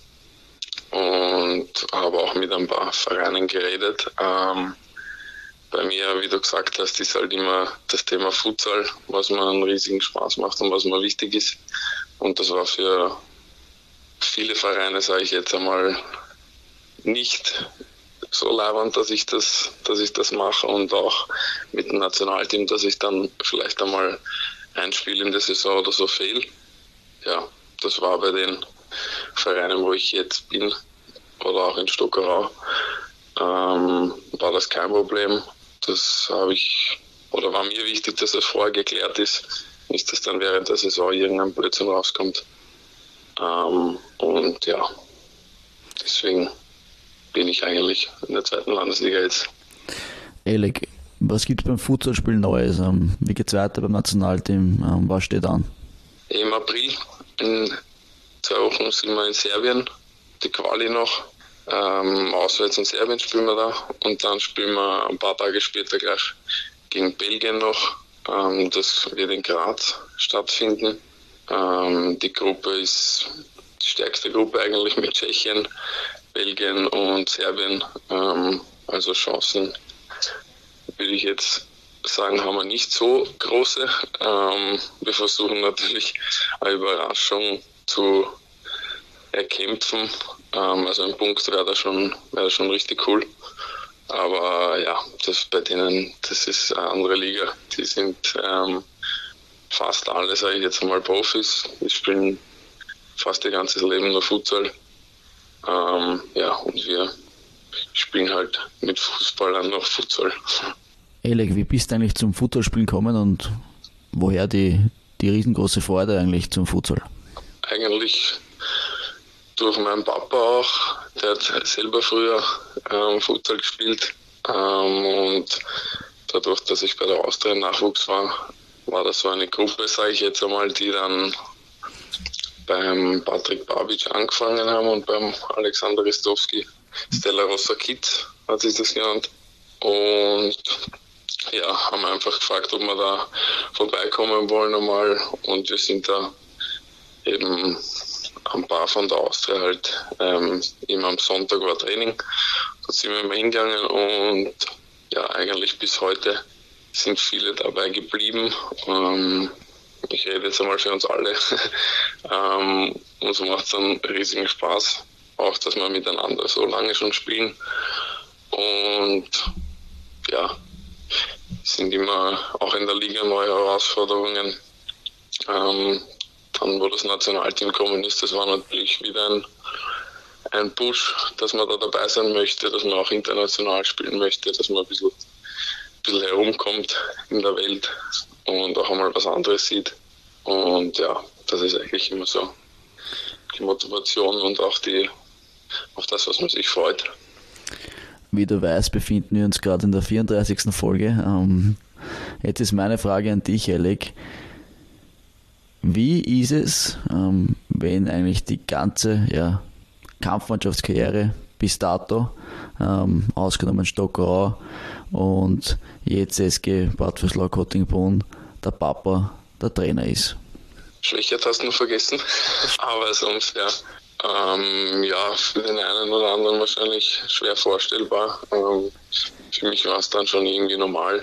und habe auch mit ein paar Vereinen geredet. Ähm, bei mir, wie du gesagt hast, ist halt immer das Thema Futsal, was mir einen riesigen Spaß macht und was mir wichtig ist. Und das war für viele Vereine, sage ich jetzt einmal, nicht so leibend, dass ich das, dass ich das mache, und auch mit dem Nationalteam, dass ich dann vielleicht einmal ein Spiel in der Saison oder so fehl. Ja, das war bei den Vereinen, wo ich jetzt bin, oder auch in Stockerau, ähm, war das kein Problem. Das habe ich, oder war mir wichtig, dass das vorher geklärt ist, nicht, dass dann während der Saison irgendein Blödsinn rauskommt. Ähm, und ja, deswegen bin ich eigentlich in der zweiten Landesliga jetzt. Elek, was gibt es beim Futsalspiel Neues? Wie geht es weiter beim Nationalteam? Was steht an? Im April, in zwei Wochen, sind wir in Serbien, die Quali noch. Ähm, auswärts in Serbien spielen wir da, und dann spielen wir ein paar Tage später gleich gegen Belgien noch. Ähm, das wird in Graz stattfinden. Ähm, die Gruppe ist die stärkste Gruppe eigentlich mit Tschechien, Belgien und Serbien. Ähm, also Chancen, würde ich jetzt sagen, haben wir nicht so große. Ähm, wir versuchen natürlich eine Überraschung zu erkämpfen. Ähm, also ein Punkt wäre da schon, wäre schon richtig cool. Aber ja, das bei denen, das ist eine andere Liga. Die sind ähm, fast alle, sage ich jetzt mal, Profis. Die spielen fast ihr ganzes Leben nur Futsal. Ähm, ja, und wir spielen halt mit Fußballern noch Futsal. Elek, wie bist du eigentlich zum Futsalspielen gekommen und woher die, die riesengroße Freude eigentlich zum Futsal? eigentlich durch meinen Papa auch. Der hat selber früher ähm, Futsal gespielt. Ähm, und dadurch, dass ich bei der Austria im Nachwuchs war, war das so eine Gruppe, sage ich jetzt einmal, die dann beim Patrick Babic angefangen haben und beim Alexander Ristowski. Stella Rossa Kids hat sich das genannt. Und ja, haben einfach gefragt, ob wir da vorbeikommen wollen einmal. Und wir sind da eben am Bar von der Austria halt, ähm, immer am Sonntag war Training. Da sind wir mal hingegangen und ja, eigentlich bis heute sind viele dabei geblieben. Ähm, ich rede jetzt einmal für uns alle. ähm, uns macht es einen riesigen Spaß, auch dass wir miteinander so lange schon spielen. Und ja, es sind immer auch in der Liga neue Herausforderungen. Ähm, dann, wo das Nationalteam gekommen ist, das war natürlich wieder ein, ein Push, dass man da dabei sein möchte, dass man auch international spielen möchte, dass man ein bisschen, ein bisschen herumkommt in der Welt und auch einmal was anderes sieht. Und ja, das ist eigentlich immer so die Motivation und auch die, auf das, was man sich freut. Wie du weißt, befinden wir uns gerade in der vierunddreißigsten Folge. Ähm, jetzt ist meine Frage an dich, Alec. Wie ist es, ähm, wenn eigentlich die ganze ja, Kampfmannschaftskarriere bis dato, ähm, ausgenommen Stockerau und jetzt S G Bad Vöslau-Kottingbrunn, der Papa der Trainer ist? Schwächert hast du noch vergessen, aber sonst, ja. Ähm, ja, für den einen oder anderen wahrscheinlich schwer vorstellbar. Ähm, für mich war es dann schon irgendwie normal.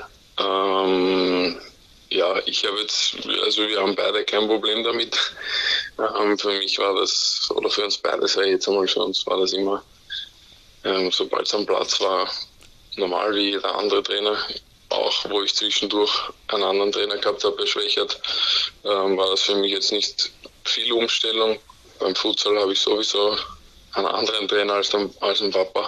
Ähm, ja, ich habe jetzt, also wir haben beide kein Problem damit. Ähm, für mich war das, oder für uns beide, sage ich jetzt einmal, für uns war das immer, ähm, sobald es am Platz war, normal wie jeder andere Trainer. Auch wo ich zwischendurch einen anderen Trainer gehabt habe, bei Schwächert, ähm, war das für mich jetzt nicht viel Umstellung. Beim Futsal habe ich sowieso einen anderen Trainer als den, als den Papa.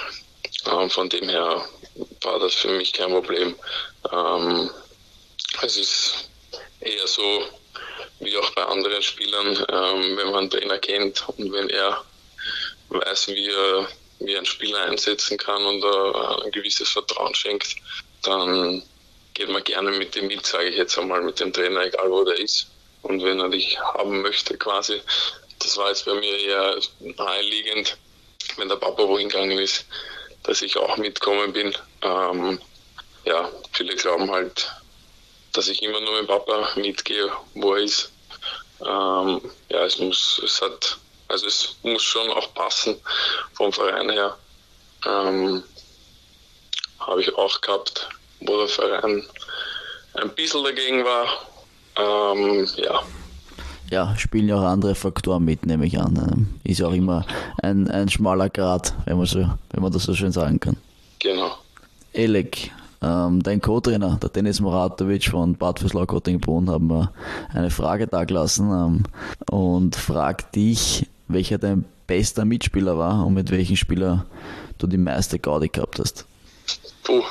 Ähm, von dem her war das für mich kein Problem. Ähm, es ist eher so, wie auch bei anderen Spielern, ähm, wenn man einen Trainer kennt und wenn er weiß, wie er, wie er einen Spieler einsetzen kann und uh, ein gewisses Vertrauen schenkt, dann geht man gerne mit dem mit, sage ich jetzt einmal, mit dem Trainer, egal wo der ist. Und wenn er dich haben möchte quasi, das war jetzt bei mir eher naheliegend, wenn der Papa wohin gegangen ist, dass ich auch mitkommen bin. Ähm, ja, viele glauben halt, dass ich immer nur mit dem Papa mitgehe, wo er ist. Ähm, ja, es muss, es hat, also es muss schon auch passen vom Verein her. Ähm, habe ich auch gehabt, wo der Verein ein bisschen dagegen war. Ähm, ja. Ja, spielen ja auch andere Faktoren mit, nehme ich an. Ist ja auch immer ein, ein schmaler Grat, wenn man, so, wenn man das so schön sagen kann. Genau. Alec, ähm, dein Co-Trainer, der Denis Muratovic von Bad Vöslau-Kottingbrunn, haben wir eine Frage dagelassen ähm, und fragt dich, welcher dein bester Mitspieler war und mit welchem Spieler du die meiste Gaudi gehabt hast. Puh,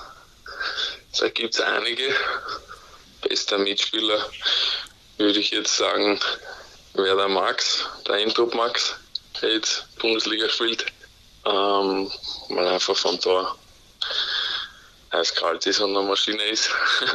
da gibt es einige. Bester Mitspieler würde ich jetzt sagen, wäre der Max, der Eintrup Max, der jetzt Bundesliga spielt, ähm, weil einfach vom Tor eiskalt ist und eine Maschine ist.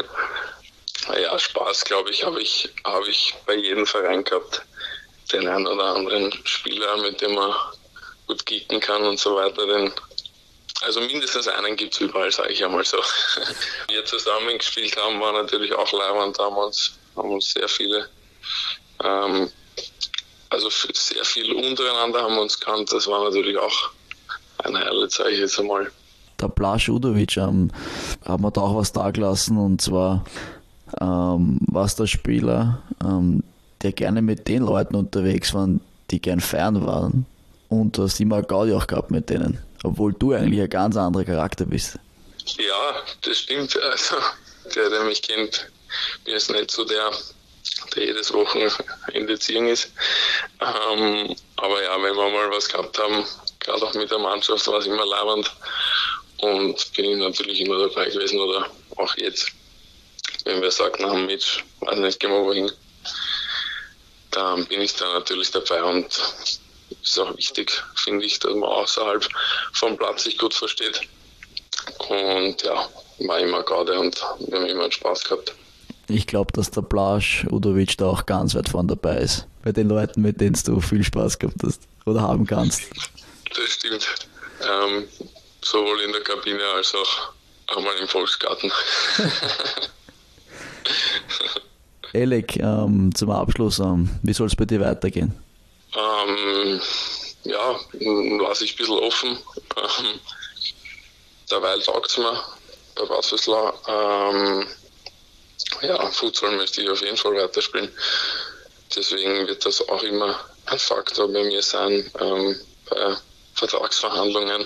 Ja, Spaß, glaube ich, habe ich, habe ich bei jedem Verein gehabt. Den einen oder anderen Spieler, mit dem man gut kicken kann und so weiter. Den, also mindestens einen gibt es überall, sage ich einmal so. Wir zusammen gespielt haben, war natürlich auch leibend damals. Haben uns sehr viele, ähm, also sehr viel untereinander haben wir uns gekannt. Das war natürlich auch ein Highlight, sage ich jetzt einmal. Der Blaž Udovic ähm, hat mir da auch was dagelassen, und zwar ähm, war es der Spieler, ähm, der gerne mit den Leuten unterwegs waren, die gern fern waren, und du hast immer Gaudi auch gehabt mit denen, obwohl du eigentlich ein ganz anderer Charakter bist. Ja, das stimmt. Also, der, der mich kennt, bin jetzt nicht so der, der jedes Wochenende ziehen ist. Ähm, aber ja, wenn wir mal was gehabt haben, gerade auch mit der Mannschaft, war es immer leibend. Und bin ich natürlich immer dabei gewesen, oder auch jetzt, wenn wir sagen, nach dem Match, weiß nicht, gehen wir wohin. dann bin ich da natürlich dabei und ist auch wichtig, finde ich, dass man außerhalb vom Platz sich gut versteht. Und ja, war immer gerade und wir haben immer Spaß gehabt. Ich glaube, dass der Blaž Udovic da auch ganz weit vorn dabei ist. Bei den Leuten, mit denen du viel Spaß gehabt hast oder haben kannst. Das stimmt. Ähm, sowohl in der Kabine als auch einmal im Volksgarten. Elek, ähm, zum Abschluss, ähm, wie soll es bei dir weitergehen? Ähm, ja, lasse ich ein bisschen offen. Ähm, derweil taugt es mir bei Wasserslau. Ähm, ja, Futsal möchte ich auf jeden Fall weiterspielen. Deswegen wird das auch immer ein Faktor bei mir sein, ähm, bei Vertragsverhandlungen.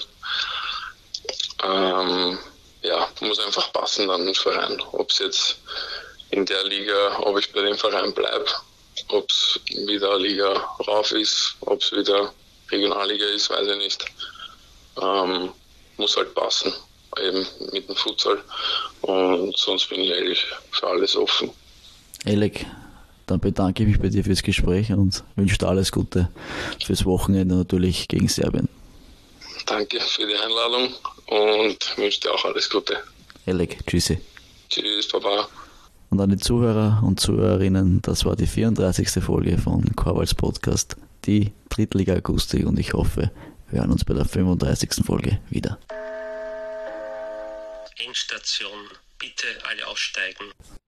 Ähm, ja, muss einfach passen dann im Verein. Ob es jetzt in der Liga, ob ich bei dem Verein bleibe, ob es wieder eine Liga rauf ist, ob es wieder Regionalliga ist, weiß ich nicht. Ähm, muss halt passen, eben mit dem Futsal. Und sonst bin ich eigentlich für alles offen. Elek, dann bedanke ich mich bei dir fürs Gespräch und wünsche dir alles Gute fürs Wochenende natürlich gegen Serbien. Danke für die Einladung und wünsche dir auch alles Gute. Elek, tschüssi. Tschüss, Baba. Und an die Zuhörer und Zuhörerinnen, das war die vierunddreißigste Folge von Chorwalds Podcast, die Drittliga-Akustik, und ich hoffe, wir hören uns bei der fünfunddreißigsten Folge wieder. Endstation, bitte alle aussteigen.